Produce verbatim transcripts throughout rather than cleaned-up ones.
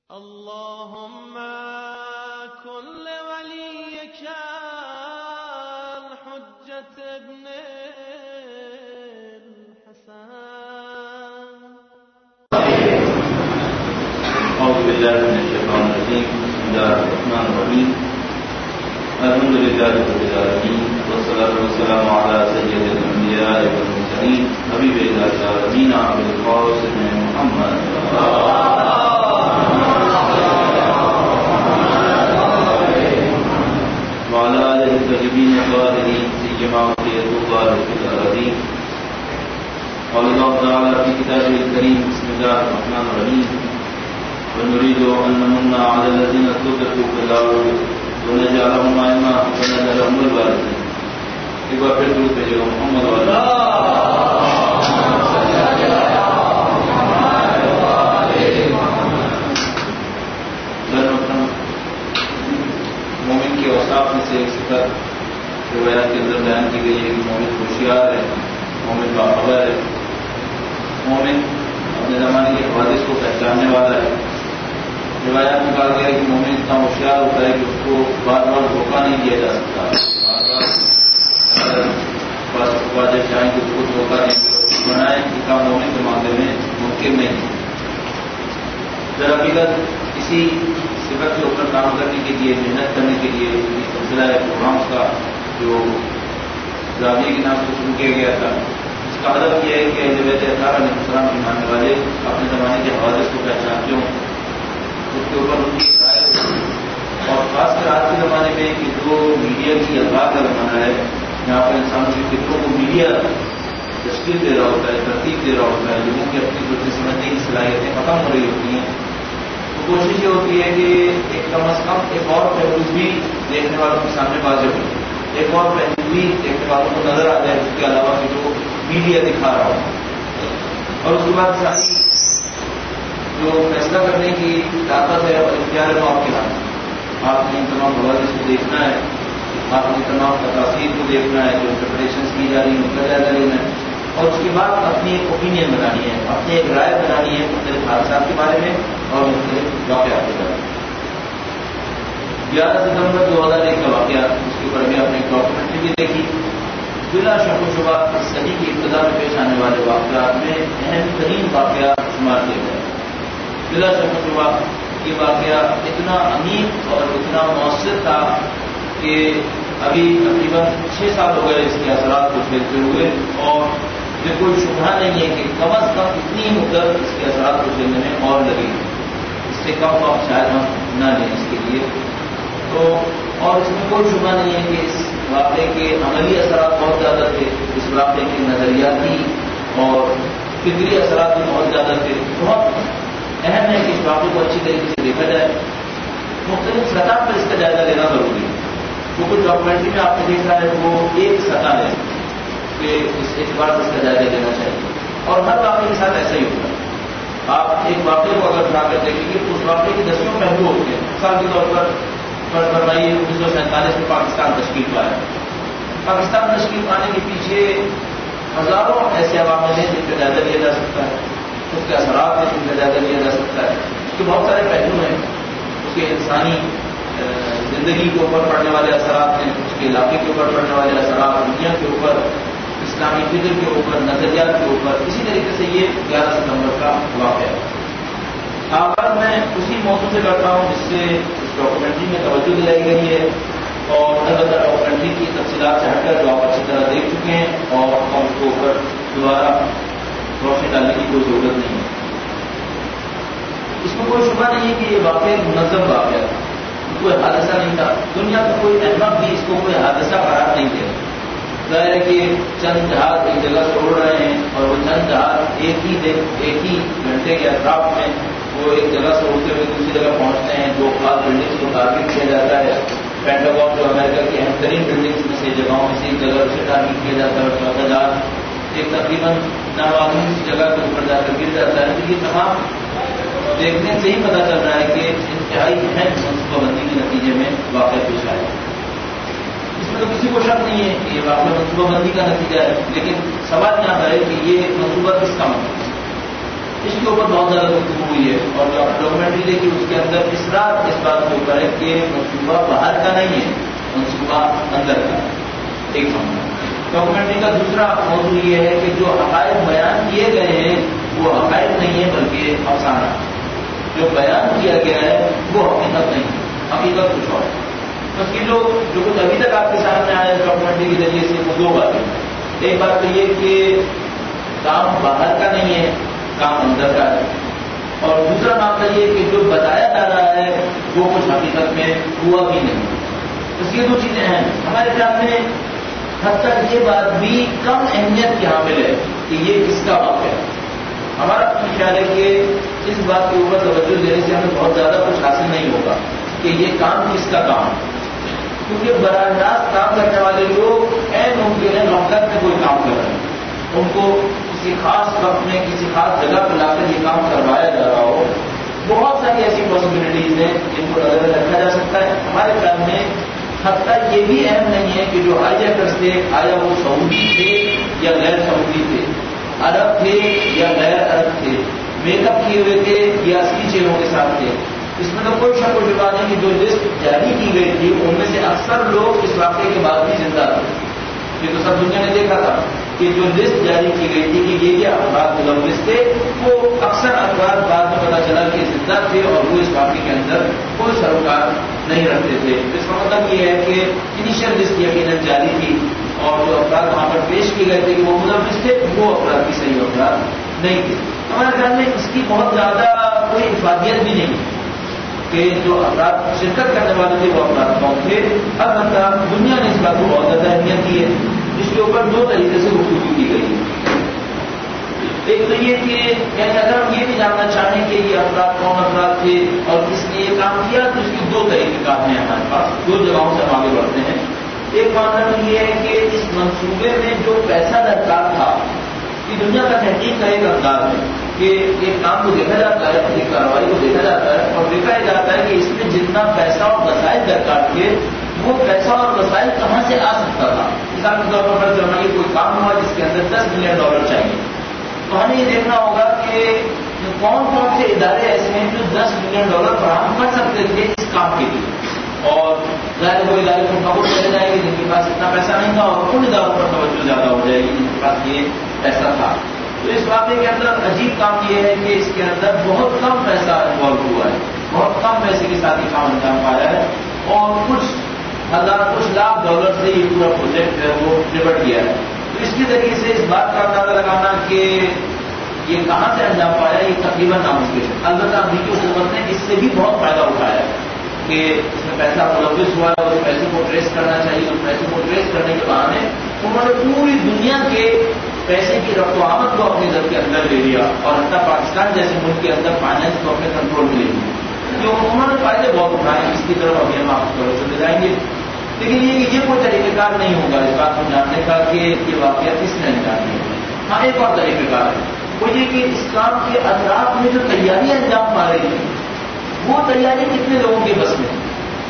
اللهم كن لوليك الحجة ابن الحسن. أعوذ بالله من الشيطان الرجيم. بسم الله الرحمن الرحيم. الحمد لله رب العالمين، والصلاة والسلام على سيد الأنبياء والمرسلين حبيب العالمين عبد القاسم محمد وعلى آله الطيبين الطاهرين سيما بقية الله في الأراضين. قال الله تعالى في كتابه الكريم: بسم الله الرحمن الرحيم. ونريد أن نمن على الذين استضعفوا في الأرض ونجعلهم أئمة ونجعلهم الوارثين. ایک بار پھر درود بھیجیے گا محمد والا. مومن کے اوصاف میں سے ایک صفت روایات کے اندر بیان کی گئی ہے کہ مومن ہوشیار ہے، مومن باخبر ہے، مومن اپنے زمانے کے حوادث کو پہچاننے والا ہے. روایات میں کہا گیا کہ مومن اتنا ہوشیار ہوتا ہے کہ اس کو بار بار دھوکہ نہیں دیا جا سکتا. بار بار جب چاہیں کہ اس کو دھوکہ نہیں بنائیں کہ کام مومن کے معاملے میں ممکن نہیں. درحقیقت کسی صفت کے اوپر کام کرنے کے لیے، محنت کرنے کے لیے اس سلسلہ پروگرامس کا جو زاویے کے نام سے شروع کیا گیا تھا، اس کا ہدف یہ ہے کہ اہل بیت اطہار علیہ السلام کے ماننے والے اپنے زمانے کے حوادث کو پہچانتے ہوں، اس کے اوپر ان کی رائے ہو. اور خاص کر آج کے زمانے میں کہ جو میڈیا کی الفاظ کا زمانہ ہے، یہاں پر انسانوں کی فکروں کو میڈیا تشکیل دے رہا ہوتا ہے، ترتیب دے رہا ہوتا ہے، لوگوں کی اپنی سوچنے سمجھنے کی صلاحیتیں ختم ہو رہی ہوتی ہیں. تو کوشش یہ ہوتی ہے کہ ایک کم از کم ایک اور پہلو بھی دیکھنے والوں کے سامنے واضح ہو، ایک اور پہلو بھی دیکھنے والوں کو نظر آ جائے اس کے علاوہ کہ جو میڈیا دکھا رہا ہو. اور اس کے بعد ساری جو فیصلہ کرنے کی طاقت ہے اور اختیار ہے وہ آپ کے ہاتھ. آپ نے ان تمام حوادث کو دیکھنا ہے، آپ نے تمام تفاصیر کو دیکھنا ہے، جو انٹرپریٹیشنس کی جا رہی ہیں ان کا جائزہ لینا ہے، اور اس کے بعد اپنی ایک اوپینین بنانی ہے، اپنی ایک رائے بنانی ہے مختلف حادثات کے بارے میں اور مختلف واقعات کے بارے میں. گیارہ ستمبر دو ہزار ایک کا واقعہ، اس کے اوپر ابھی آپ نے ایک ڈاکومنٹری بھی دیکھی. بلا شک و شبہ اس صدی کی ابتدا میں پیش آنے والے واقعات میں اہم ترین واقعہ شمار کیا گیا. بلا شک و شبہ یہ واقعہ اتنا عمیق اور اتنا مؤثر تھا کہ ابھی تقریباً چھ سال ہو گئے اس کے اثرات کو جھیلتے ہوئے، اور یہ کوئی شبہ نہیں ہے کہ کم از کم اتنی مدت اس کے اثرات کو جھیلنے میں اور لگی. اس سے کم وقت شاید ہم نہ لیں اس کے لیے. تو اور اس میں کوئی شبہ نہیں ہے کہ اس واقعے کے عملی اثرات بہت زیادہ تھے، اس واقعے کے نظریاتی اور فکری اثرات بھی بہت زیادہ تھے. بہت اہم ہے کہ اس واقعے کو اچھی طریقے سے دیکھا جائے. مختلف سطح پر اس کا جائزہ لینا ضروری ہے. جو کچھ ڈاکومنٹری میں آپ نے دیکھا ہے وہ ایک سطح ہے کہ اس اعتبار سے اس کا جائزہ لینا چاہیے، اور ہر واقعے کے ساتھ ایسا ہی ہوتا ہے. آپ ایک واقعے کو اگر اٹھا کر دیکھیں گے تو اس واقعے کے دسیوں پہلو ہوتے ہیں. مثال کے طور پر فرض فرمائیے انیس سو سینتالیس میں پاکستان تشکیل پایا. پاکستان تشکیل پانے کے پیچھے ہزاروں ایسے عوامل ہیں جن کا جائزہ لیا جا سکتا ہے، اس کے اثرات ہیں جن کا جائزہ لیا جا سکتا ہے. اس کے بہت سارے پہلو ہیں. اس کے انسانی زندگی کے اوپر پڑنے والے اثرات ہیں، اس کے علاقے کے اوپر پڑنے والے اثرات، دنیا کے اوپر، اسلامی فکر کے اوپر، نظریات کے اوپر. اسی طریقے سے یہ گیارہ ستمبر کا واقعہ ہے. آغاز میں اسی موضوع سے کرتا ہوں جس سے اس ڈاکومنٹری میں توجہ دلائی گئی ہے، اور البتہ ڈاکومنٹری کی تفصیلات سے ہٹ کر جو آپ اچھی طرح دیکھ چکے ہیں، اور ہم اس کے اوپر دوبارہ روشنی ڈالنے کی کوئی ضرورت نہیں ہے. اس میں کوئی شبہ نہیں ہے کہ یہ واقعہ منظم واقعہ تھا، کوئی حادثہ نہیں تھا. دنیا کا کوئی احمد بھی اس کو کوئی حادثہ قرار نہیں دیا. ظاہر ہے کہ چند جہاز ایک جگہ سے اڑ رہے ہیں، اور وہ چند جہاز ایک ہی دن ایک ہی گھنٹے کے اطراف میں وہ ایک جگہ سے اڑتے ہوئے دوسری جگہ پہنچتے ہیں. دو خاص بلڈنگس کو ٹارگیٹ کیا جاتا ہے. پینٹاگون جو امریکہ کی اہم ترین بلڈنگس میں سے جگہوں میں سے ایک جگہ اسے ٹارگیٹ کیا جاتا ہے، اور چوتھا جہاز ایک تقریباً نامعلوم جگہ کے اوپر جا کر گر جاتا ہے. تو یہ تمام دیکھنے سے ہی پتہ چل رہا ہے کہ انتہائی اہم منصوبہ بندی کے نتیجے میں واقعہ پیش آیا. اس میں تو کسی کو شک نہیں ہے کہ یہ واقعہ منصوبہ بندی کا نتیجہ ہے، لیکن سوال یہاں ہے کہ یہ منصوبہ کس کا منصوبہ اس کے اوپر بہت زیادہ گفتگو ہوئی ہے اور جو آپ ڈاکومنٹری دیکھی اس کے اندر اصرار اس بات کے اوپر ہے کہ منصوبہ باہر کا نہیں ہے، منصوبہ اندر کا ایک معاملہ۔ ڈاکومنٹری کا دوسرا موضوع یہ ہے کہ جو حقائق بیان کیے گئے ہیں وہ حقائق نہیں ہے بلکہ افسانہ، جو بیان کیا گیا ہے وہ حقیقت نہیں ہے، حقیقت کچھ اور ہے۔ اس کی جو جو کچھ ابھی تک آپ کے سامنے آیا ہے ڈاکومنٹری کے ذریعے سے وہ دو باتیں، ایک بات تو یہ کہ کام باہر کا نہیں ہے، کام اندر کا ہے، اور دوسرا معاملہ یہ کہ جو بتایا جا رہا ہے وہ کچھ حقیقت میں ہوا بھی نہیں۔ اس یہ دو چیزیں ہیں ہمارے خیال میں، حد تک یہ بات بھی کم اہمیت کی حامل ہے کہ یہ کس کا واقعہ ہے۔ ہمارا خیال ہے کہ اس بات کے اوپر توجہ دینے سے ہمیں بہت زیادہ کچھ حاصل نہیں ہوگا کہ یہ کام کس کا کام ہے، کیونکہ براہ راست کام کرنے والے لوگ عین ممکن ہے غفلت میں کوئی کام کر رہے ہیں، ان کو کسی خاص وقت میں کسی خاص جگہ پہ لا کر یہ کام کروایا جا رہا ہو۔ بہت ساری ایسی پاسبلٹیز ہیں جن کو نظر رکھا جا سکتا ہے۔ ہمارے خیال میں حتیٰ یہ بھی اہم نہیں ہے کہ جو ہائی جیکرس تھے آیا وہ سعودی تھے یا غیر سعودی تھے، عرب تھے یا غیر عرب تھے، میک اپ کیے ہوئے تھے یا اصلی چہروں کے ساتھ تھے۔ اس میں تو کوئی شک و شبہ نہیں کہ جو لسٹ جاری کی گئی تھی ان میں سے اکثر لوگ اس واقعے کے بعد بھی زندہ تھے۔ یہ تو سب دنیا نے دیکھا تھا کہ جو لسٹ جاری کی گئی تھی کہ یہ یہ افراد ملوث تھے، وہ اکثر افراد بعد میں پتا چلا کہ زندہ تھے اور وہ اس واقعے کے اندر کوئی سروکار نہیں رکھتے تھے۔ اس کا مطلب یہ ہے کہ انیشیل لسٹ یقیناً جاری تھی اور جو افراد وہاں پر پیش کیے گئے تھے کہ وہ ملوث تھے وہ افراد کی صحیح افراد نہیں تھے۔ ہمارے خیال میں اس کی بہت زیادہ کوئی افادیت بھی نہیں کہ جو افراد شرکت کرنے والے تھے وہ افراد کون تھے۔ البتہ دنیا نے اس بات کو بہت زیادہ اہمیت دی ہے، جس کے اوپر دو طریقے سے گفتگو کی گئی ہے۔ ایک تو یہ کہ یعنی اگر ہم یہ بھی جاننا چاہیں کہ یہ افراد کون افراد تھے اور کس نے یہ کام کیا تو اس کی دو طریقے کار ہیں ہمارے پاس، دو جگہوں سے ہم آگے بڑھتے ہیں۔ ایک معاملہ تو یہ ہے کہ اس منصوبے میں جو پیسہ درکار تھا، کہ دنیا کا تحقیق کا ایک انداز ہے کہ ایک کام کو دیکھا جاتا ہے، ایک کارروائی کو دیکھا جاتا ہے اور دیکھا جاتا ہے کہ اس میں جتنا پیسہ اور وسائل درکار تھے وہ پیسہ اور وسائل کہاں سے آ سکتا تھا۔ مثال کے طور پر فرض کرنا کہ کوئی کام ہوا جس کے اندر دس ملین ڈالر چاہیے، تو ہمیں یہ دیکھنا ہوگا کہ کون کون سے ادارے ایسے ہیں جو دس ملین ڈالر فراہم کر سکتے تھے اس کام کے لیے، اور ظاہر وہ ادارے کو خبر چلے جائے گی جن کے پاس اتنا پیسہ نہیں تھا اور ان اداروں پر توجہ زیادہ ہو جائے گی جن کے پاس یہ پیسہ تھا۔ تو اس واقعے کے اندر عجیب کام یہ ہے کہ اس کے اندر بہت کم پیسہ انوالو ہوا ہے، بہت کم پیسے کے ساتھ یہ کام انجام پایا ہے اور کچھ ہزار کچھ لاکھ ڈالر سے یہ پورا پروجیکٹ ہے وہ نپٹ گیا ہے۔ تو اس کے ذریعے سے اس بات کا اندازہ لگانا کہ یہ کہاں سے انجام پایا یہ تقریباً ناممکن ہے۔ البتہ امریکی حکومت نے اس سے بھی بہت فائدہ اٹھایا ہے کہ اس میں پیسہ ملوث ہوا ہے اور اس پیسے کو ٹریس کرنا چاہیے، اس پیسے کو ٹریس کرنے کے بہانے انہوں نے پوری دنیا کے پیسے کی رفت و آمد کو اپنی ضبط کے اندر لے لیا اور حتیٰ پاکستان جیسے ملک کے اندر فائنینس کو اپنے کنٹرول میں لے لیا، جو انہوں نے فائدے بہت اٹھائے۔ اس کی طرف ابھی ہم آپ کو چلے جائیں گے، لیکن یہ کہ یہ کوئی طریقہ کار نہیں ہوگا اس بات کو جاننے کا کہ یہ واقعہ کس نے انجام دیا۔ ہاں ایک اور طریقہ کار ہے، وہ یہ کہ اس کام کے اطراف میں جو تیاریاں انجام پا رہی ہیں وہ تیاری کتنے لوگوں کے بس میں،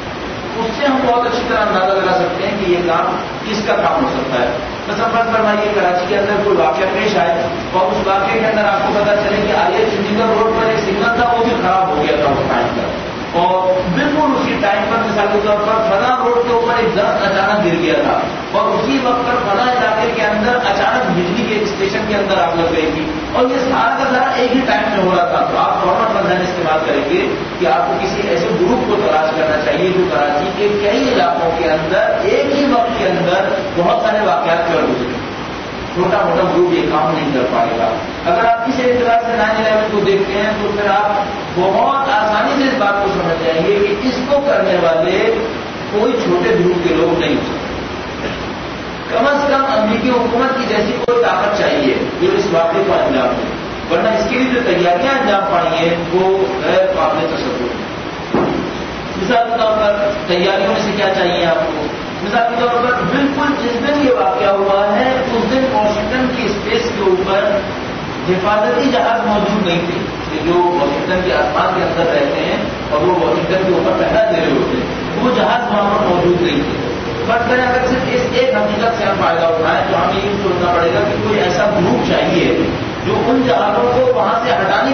اس سے ہم بہت اچھی طرح اندازہ لگا سکتے ہیں کہ یہ کام کس کا کام ہو سکتا ہے۔ مثلا فرض فرمائیے کراچی کے اندر کوئی واقعہ پیش آئے اور اس واقعے کے اندر آپ کو پتا چلے کہ آئی ایس چنڈیگڑھ روڈ پر ایک سگنل تھا وہ بھی خراب ہو گیا تھا اس ٹائم پر، اور بالکل اسی ٹائم پر مثال کے طور پر فلاں روڈ کے اوپر ایک درخت اچانک گر گیا تھا اور اسی وقت پر فلاں علاقے کے اندر اچانک بجلی کے اسٹیشن کے اندر آگ لگ گئی تھی اور یہ سارا کا سارا ایک ہی ٹائم میں ہو رہا تھا، تو آپ فوراً فضان استعمال کریں گے کہ آپ کو کسی ایسے گروپ کو تلاش کرنا چاہیے جو کراچی کے کئی علاقوں کے اندر ایک ہی وقت کے اندر بہت سارے واقعات پر گزرے۔ چھوٹا موٹا گروپ یہ کام نہیں کر پائے گا۔ اگر آپ کسی اعتبار سے نائن الیون کو دیکھتے ہیں تو پھر آپ بہت آسانی سے اس بات کو سمجھ جائیں گے کہ اس کو کرنے والے کوئی چھوٹے گروپ کے لوگ نہیں ہو سکتے، کم از کم امریکی حکومت کی جیسی کوئی طاقت چاہیے جو اس واقعے کو انجام دے، ورنہ اس کے لیے جو تیاریاں انجام پانی ہیں وہ غیر قابل تصور ہیں۔ مثال کے طور پر تیاریوں میں سے کیا چاہیے آپ کو؟ مثال کے طور پر بالکل جس دن یہ واقعہ ہوا ہے اس دن واشنگٹن کی اسپیس کے اوپر حفاظتی جہاز موجود نہیں تھے، کہ جو واشنگٹن کے آسمان کے اندر رہتے ہیں اور وہ واشنگٹن کے اوپر پہلا دے رہے ہوتے ہیں، وہ جہاز وہاں پر موجود نہیں تھے۔ فرض کریں اگر صرف اس ایک حقیقت سے ہم فائدہ اٹھائیں تو ہمیں یہ سوچنا پڑے گا کہ کوئی ایسا گروپ چاہیے جو ان جہازوں کو وہاں سے ہٹانے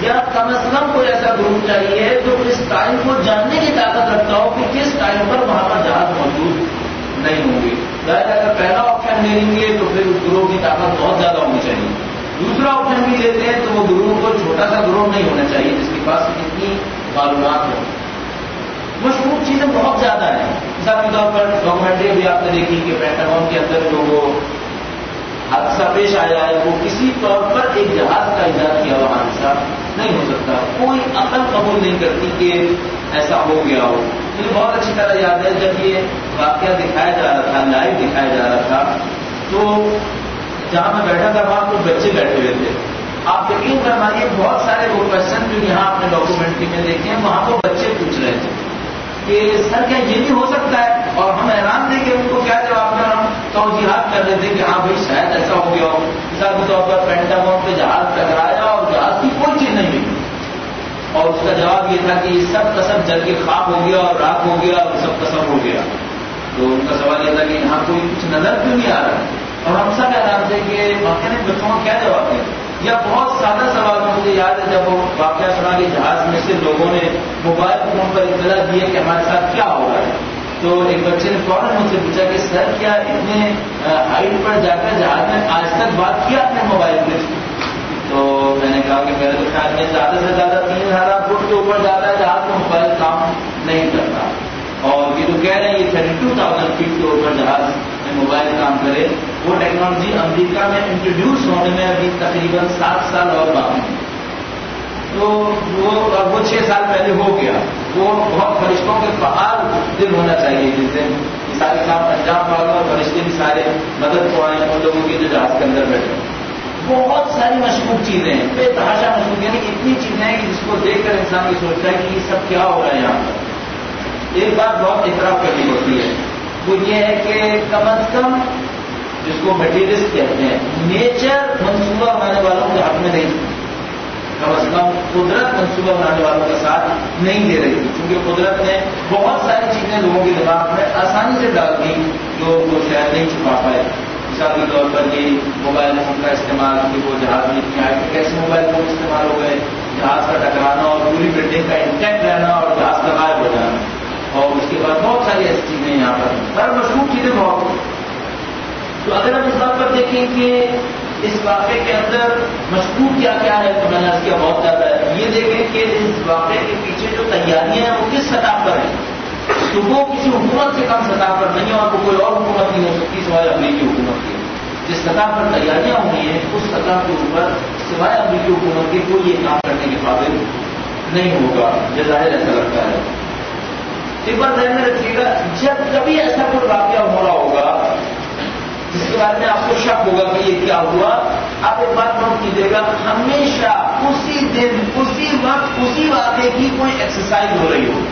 یا کم از کم کوئی ایسا گروپ چاہیے جو اس ٹائم کو جاننے کی طاقت رکھتا ہو کہ کس ٹائم پر وہاں پر جہاز موجود نہیں ہوں گے. ظاہر اگر پہلا آپشن لے لیں گے تو پھر اس گروہ کی طاقت بہت زیادہ ہونی چاہیے. دوسرا آپشن بھی لیتے ہیں تو وہ گروہ کو چھوٹا سا گروہ نہیں ہونا چاہیے جس کے پاس اتنی معلومات ہو. مشہور چیزیں بہت زیادہ ہیں. مثال کے طور پر ڈاکومنٹری بھی آپ نے دیکھی کہ پینٹاگون کے اندر جو وہ حادثہ پیش آیا ہے وہ کسی طور پر ایک جہاز کا ایجاد کیا ہوا حادثہ نہیں ہو سکتا. کوئی عقل قبول نہیں کرتی کہ ایسا ہو گیا ہو. مجھے بہت اچھی طرح یاد ہے جب یہ واقعہ دکھایا جا رہا تھا، لائیو دکھایا جا رہا تھا، تو جہاں میں بیٹھا تھا وہاں کچھ بچے بیٹھے ہوئے تھے. آپ یقین فرمائیے بہت سارے وہ کوشچن جو یہاں آپ نے ڈاکومنٹری میں دیکھے ہیں وہاں وہ بچے پوچھ رہے تھے کہ سر کیا یہ بھی ہو سکتا ہے، اور ہم حیران تھے کہ ان کو کیا جواب دیں. ہم توجیحات کر رہے تھے کہ ہاں بھائی شاید ایسا ہو گیا ہو. مثال کے طور پر پینٹاگون پہ جہاز ٹکرایا اور جہاز کی کوئی چیز نہیں ملی، اور اس کا جواب یہ تھا کہ یہ سب قسم جل کے خاک ہو گیا اور راک ہو گیا اور سب قسم ہو گیا. تو ان کا سوال یہ تھا کہ یہاں کوئی کچھ نظر کیوں نہیں آ رہا. اور ہم سب حیران تھے کہ واقعہ نے بچوں کو کیا جواب دیں. یا بہت سادہ سوال مجھے یاد ہے جب وہ واقعہ سنا کہ جہاز میں سے لوگوں نے موبائل فون پر اطلاع دی کہ ہمارے ساتھ کیا ہو رہا ہے. تو ایک بچے نے فوراً مجھ سے پوچھا کہ سر کیا اتنے ہائٹ پر جا کر جہاز میں آج تک بات کیا اپنے موبائل پہ. تو میں نے کہا کہ میرے تو خیال میں زیادہ سے زیادہ تین ہزار فٹ کے اوپر جاتا ہے جہاز میں موبائل کام نہیں کرتا. اور یہ تو کہہ رہے ہیں یہ تھرٹی ٹو تھاؤزینڈ فیٹ کے اوپر جہاز میں موبائل کام کرے. وہ ٹیکنالوجی امریکہ میں انٹروڈیوس ہونے میں ابھی تقریباً سات سال اور باقی ہے. تو وہ وہ چھ سال پہلے ہو گیا. وہ بہت فرشتوں کے فعال دل ہونا چاہیے جس دن یہ سارے کام انجام پاؤ اور فرشتے بھی سارے مدد کو آئے ان لوگوں کے جو جہاز کے اندر بیٹھے. بہت ساری مشہور چیزیں ہیں، بے تحاشا مشہور، یعنی اتنی چیزیں ہیں کہ جس کو دیکھ کر انسان یہ سوچتا ہے کہ یہ سب کیا ہو رہا ہے یہاں پر. ایک بات بہت اعتراف کرنی ہوتی ہے وہ یہ ہے کہ کم از کم جس کو مٹیریلسٹ کہتے ہیں نیچر منصوبہ بنانے والوں کے حق میں نہیں تھی. کم از کم قدرت منصوبہ بنانے والوں کا ساتھ نہیں دے رہی تھی، کیونکہ قدرت نے بہت ساری چیزیں لوگوں کے دماغ میں آسانی سے ڈال دی جو وہ شاید نہیں چھپا پائے. مثال کے طور پر یہ موبائل فون کا استعمال کہ وہ جہاز میں اتنی آئے کیسے موبائل فون استعمال ہو گئے، جہاز کا ٹکرانا اور پوری بلڈنگ کا انٹیکٹ رہنا اور جہاز کا غائب ہو جانا. اور اس کے بعد بہت ساری ایسی چیزیں یہاں پر ہر مشہور چیزیں بہت. تو اگر ہم اس بات پر دیکھیں کہ اس واقعے کے اندر مشہور کیا کیا ہے تو میں نے کیا بہت زیادہ ہے. یہ دیکھیں کہ اس واقعے کے پیچھے جو تیاریاں ہیں وہ کس سطح پر ہیں. تو وہ کسی حکومت سے کم سطح پر نہیں ہے اور وہ کوئی اور حکومت نہیں ہو سکتی سوائے امریکی حکومت کی. جس سطح پر تیاریاں ہوئی ہیں اس سطح کے اوپر سوائے امریکی حکومت کے کوئی یہ کام کرنے کے قابل نہیں ہوگا. یہ ظاہر ایسا لگتا ہے. ایک بار ذہن میں رکھیے گا جب کبھی ایسا کوئی واقعہ ہو رہا ہوگا جس کے بارے میں آپ کو شک ہوگا کہ یہ کیا ہوا، آپ ایک بات نوٹ کیجیے گا ہمیشہ اسی دن اسی وقت اسی واقعے کی کوئی ایکسرسائز ہو رہی ہو.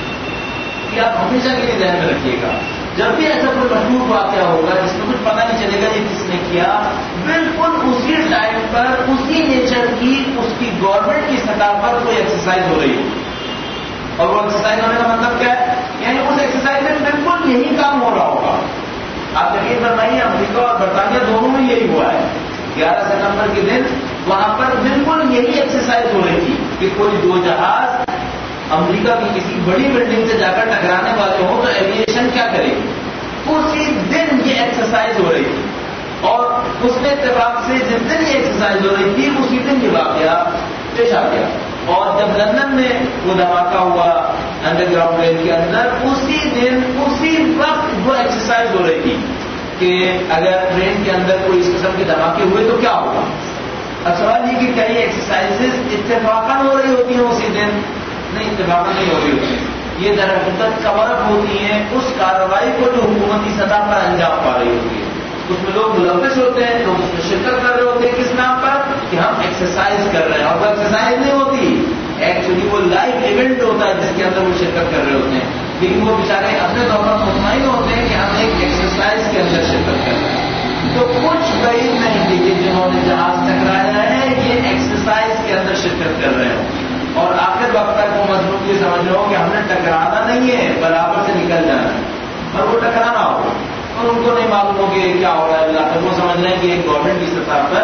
یہ آپ ہمیشہ کے لیے ذہن میں رکھیے گا. جب بھی ایسا کوئی مشہور واقعہ ہوگا جس میں کچھ پتہ نہیں چلے گا یہ کس نے کیا، بالکل اسی ٹائم پر اسی نیچر کی اس کی گورنمنٹ کی سطح پر کوئی ایکسرسائز ہو رہی ہو. اور وہ ایکسرسائز ہونے کا مطلب کیا ہے، یعنی اس ایکسرسائز میں بالکل یہی کام ہو رہا ہوگا. آپ یقین فرمائیے امریکہ اور برطانیہ دونوں میں یہی ہوا ہے. گیارہ ستمبر کے دن وہاں پر بالکل یہی ایکسرسائز ہو رہی تھی کہ کوئی دو جہاز امریکہ کی کسی بڑی بلڈنگ سے جا کر ٹکرانے والے ہوں تو ایویشن کیا کرے گی. اسی دن یہ ایکسرسائز ہو رہی تھی اور اس میں اتفاق سے جس دن یہ ایکسرسائز ہو رہی تھی اسی دن یہ واقعہ پیش آ گیا. اور جب لندن میں وہ دھماکہ ہوا انڈر گراؤنڈ ریل کے اندر اسی دن اسی وقت وہ ایکسرسائز ہو رہی تھی کہ اگر ٹرین کے اندر کوئی اس قسم کے دھماکے ہوئے تو کیا ہوگا. اب سوال یہ کہ کیا یہ ایکسرسائز اتفاقاً ہو رہی ہوتی ہیں اسی دن؟ نہیں، اتفاقاً نہیں ہو رہی ہوتی. یہ در حقیقت کور اپ ہوتی ہیں اس کارروائی کو جو حکومتی سطح پر انجام پا رہی ہوتی ہے. اس میں لوگ ملوث ہوتے ہیں، لوگ اس میں شرکت کر رہے ہوتے ہیں. کس نام پر کہ ہم ایکسرسائز کر رہے ہیں. اور وہ ایکسرسائز نہیں ہوتی، ایکچولی وہ لائیو ایونٹ ہوتا ہے جس کے اندر وہ شرکت کر رہے ہوتے ہیں. لیکن وہ بیچارے اپنے طور پر مطمئن ہوتے ہیں کہ ہم ایک ایکسرسائز کے اندر شرکت کر رہے ہیں. تو کچھ بعید نہیں تھی کہ جنہوں نے جہاز ٹکرایا ہے یہ ایکسرسائز کے اندر شرکت کر رہے ہیں. اور آخر وقت تک وہ مضمون یہ سمجھ رہے ہو کہ ہم نے ٹکرانا نہیں ہے، برابر سے نکل جانا ہے. اور وہ ٹکرانا ہوگا اور ان کو نہیں معلوم ہو کہ کیا ہو رہا ہے. وہ سمجھ رہے ہیں کہ ایک گورنمنٹ کی سطح پر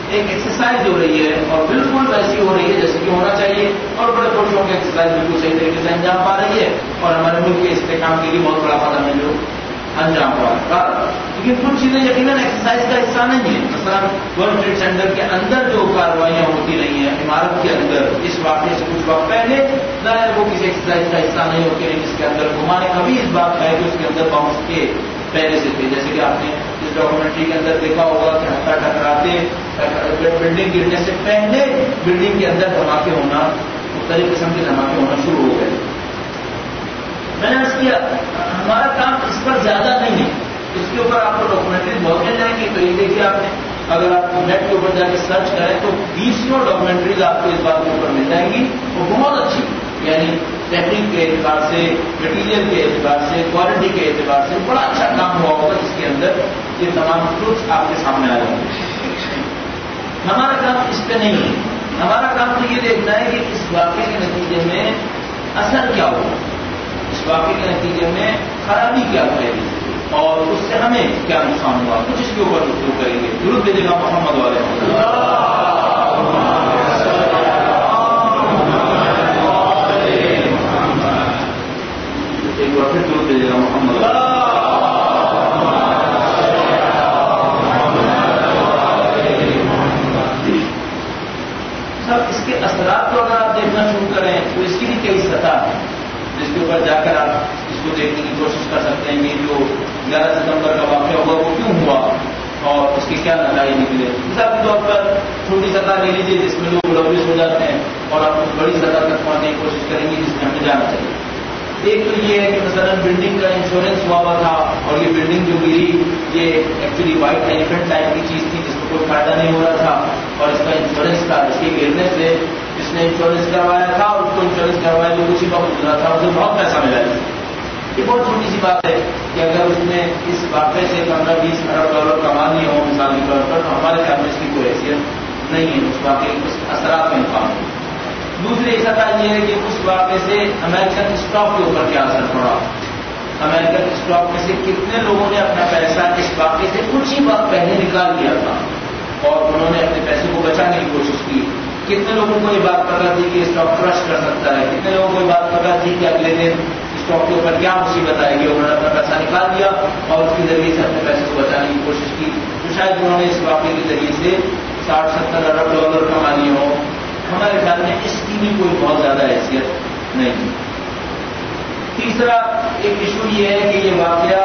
ایک ایکسرسائز ہو رہی ہے اور بالکل ویسی ہو رہی ہے جیسے کہ ہونا چاہیے، اور بڑے خوشوں کی ایکسرسائز بالکل صحیح طریقے سے انجام پا رہی ہے، اور ہمارے ملک کے استحکام کے لیے بہت بڑا قدم ہے جو انجام پا رہا ہے۔ لیکن کچھ چیزیں یقیناً ایکسرسائز کا حصہ نہیں ہے۔ مثلا ورلڈ ٹریڈ سینٹر کے اندر جو کارروائیاں ہوتی رہی ہیں عمارت کے اندر اس واقعے سے کچھ وقت پہلے، ظاہر وہ کسی ایکسرسائز کا حصہ نہیں ہوتی رہی جس کے اندر گھمانے کبھی اس بات کا ہے کہ اس کے اندر باؤنس کے پہلے سے تھے، جیسے کہ آپ نے اس ڈاکومنٹری کے اندر دیکھا ہوگا کہ ہتھا ٹکراتے بلڈنگ گرنے سے پہلے بلڈنگ کے اندر دھماکے ہونا، مختلف قسم کے دھماکے ہونا شروع ہو گئے۔ میں نے عرض کیا ہمارا کام اس پر زیادہ نہیں ہے، اس کے اوپر آپ کو ڈاکومنٹری بہت مل جائیں گی، تو یہ دیکھیے آپ نے اگر آپ نیٹ کے اوپر جا کے سرچ کریں تو بیسوں ڈاکومنٹریز آپ کو اس بات کے اوپر مل جائیں گی، وہ بہت اچھی، یعنی ٹیکنیک کے اعتبار سے، مٹیریل کے اعتبار سے، کوالٹی کے اعتبار سے بڑا اچھا کام ہوا ہوگا جس کے اندر یہ تمام ٹروتس آپ کے سامنے آ جائیں گے۔ ہمارا کام اس پہ نہیں ہے، ہمارا کام تو یہ دیکھنا ہے کہ اس واقعے کے نتیجے میں اثر کیا ہوگا، اس واقعے کے نتیجے میں خرابی کیا پڑے گی اور اس سے ہمیں کیا نقصان ہوا، کچھ اس کے اوپر گفتگو کریں گے۔ درود بھیجے گا محمد والے ایک بار پھر درود بھیجے گا محمد والے۔ سب اس کے اثرات کو اگر آپ دیکھنا شروع کریں تو اس کی بھی کئی سطح ہے جس کے اوپر جا کر آپ اس کو دیکھنے کی کوشش کر سکتے ہیں کہ جو گیارہ ستمبر کا واقعہ ہوا وہ کیوں ہوا اور اس کے کیا نتائج نکلے۔ مثال کے طور پر چھوٹی سطح لے لیجیے جس میں لوگ ملوث ہو جاتے ہیں اور آپ اس بڑی سطح تک پہنچنے کی کوشش کریں گے جس میں ہمیں جانا چاہیے۔ ایک تو یہ ہے کہ مثلا بلڈنگ کا انشورنس ہوا ہوا تھا اور یہ بلڈنگ جو گری یہ ایکچولی وائٹ ایلیفنٹ ٹائپ کی چیز تھی جس کو کوئی فائدہ نہیں ہو رہا تھا اور اس کا انشورنس تھا، اس کے گرنے سے جس نے انشورنس کروایا تھا اور اس کو انشورنس کروایا جو کچھ وقت گزرا تھا اسے بہت پیسہ ملا ہے۔ یہ بہت چھوٹی سی بات ہے کہ اگر اس نے اس واقعے سے پندرہ بیس ارب ڈالر کما لیے ہوں مثال کے طور پر تو ہمارے خیال میں اس کی کوئی حیثیت نہیں ہے، اس واقعے کے اثرات کا امکان ہے۔ دوسری سطح یہ ہے کہ اس واقعے سے امریکن اسٹاک کے اوپر کیا اثر پڑا، امریکن اسٹاک میں سے کتنے لوگوں نے اپنا پیسہ اس واقعے سے کچھ ہی وقت پہلے نکال لیا تھا اور انہوں نے اپنے پیسے کو بچانے کی کوشش کی، کتنے لوگوں کو یہ بات پتا تھی کہ اسٹاک کرش کر سکتا ہے، کتنے لوگوں کو یہ بات پتا تھی کہ اگلے دن اسٹاک کے اوپر کیا مصیبت آئے گی، انہوں نے اپنا پیسہ نکال دیا اور اس کے ذریعے سے اپنے پیسے کو بچانے کی کوشش کی، تو شاید انہوں نے اس واقعے کے ذریعے سے ساٹھ ستر ارب ڈالر کما لیے ہوں۔ ہمارے خیال میں اس کی بھی کوئی بہت زیادہ حیثیت نہیں۔ تیسرا ایک ایشو یہ ہے کہ یہ واقعہ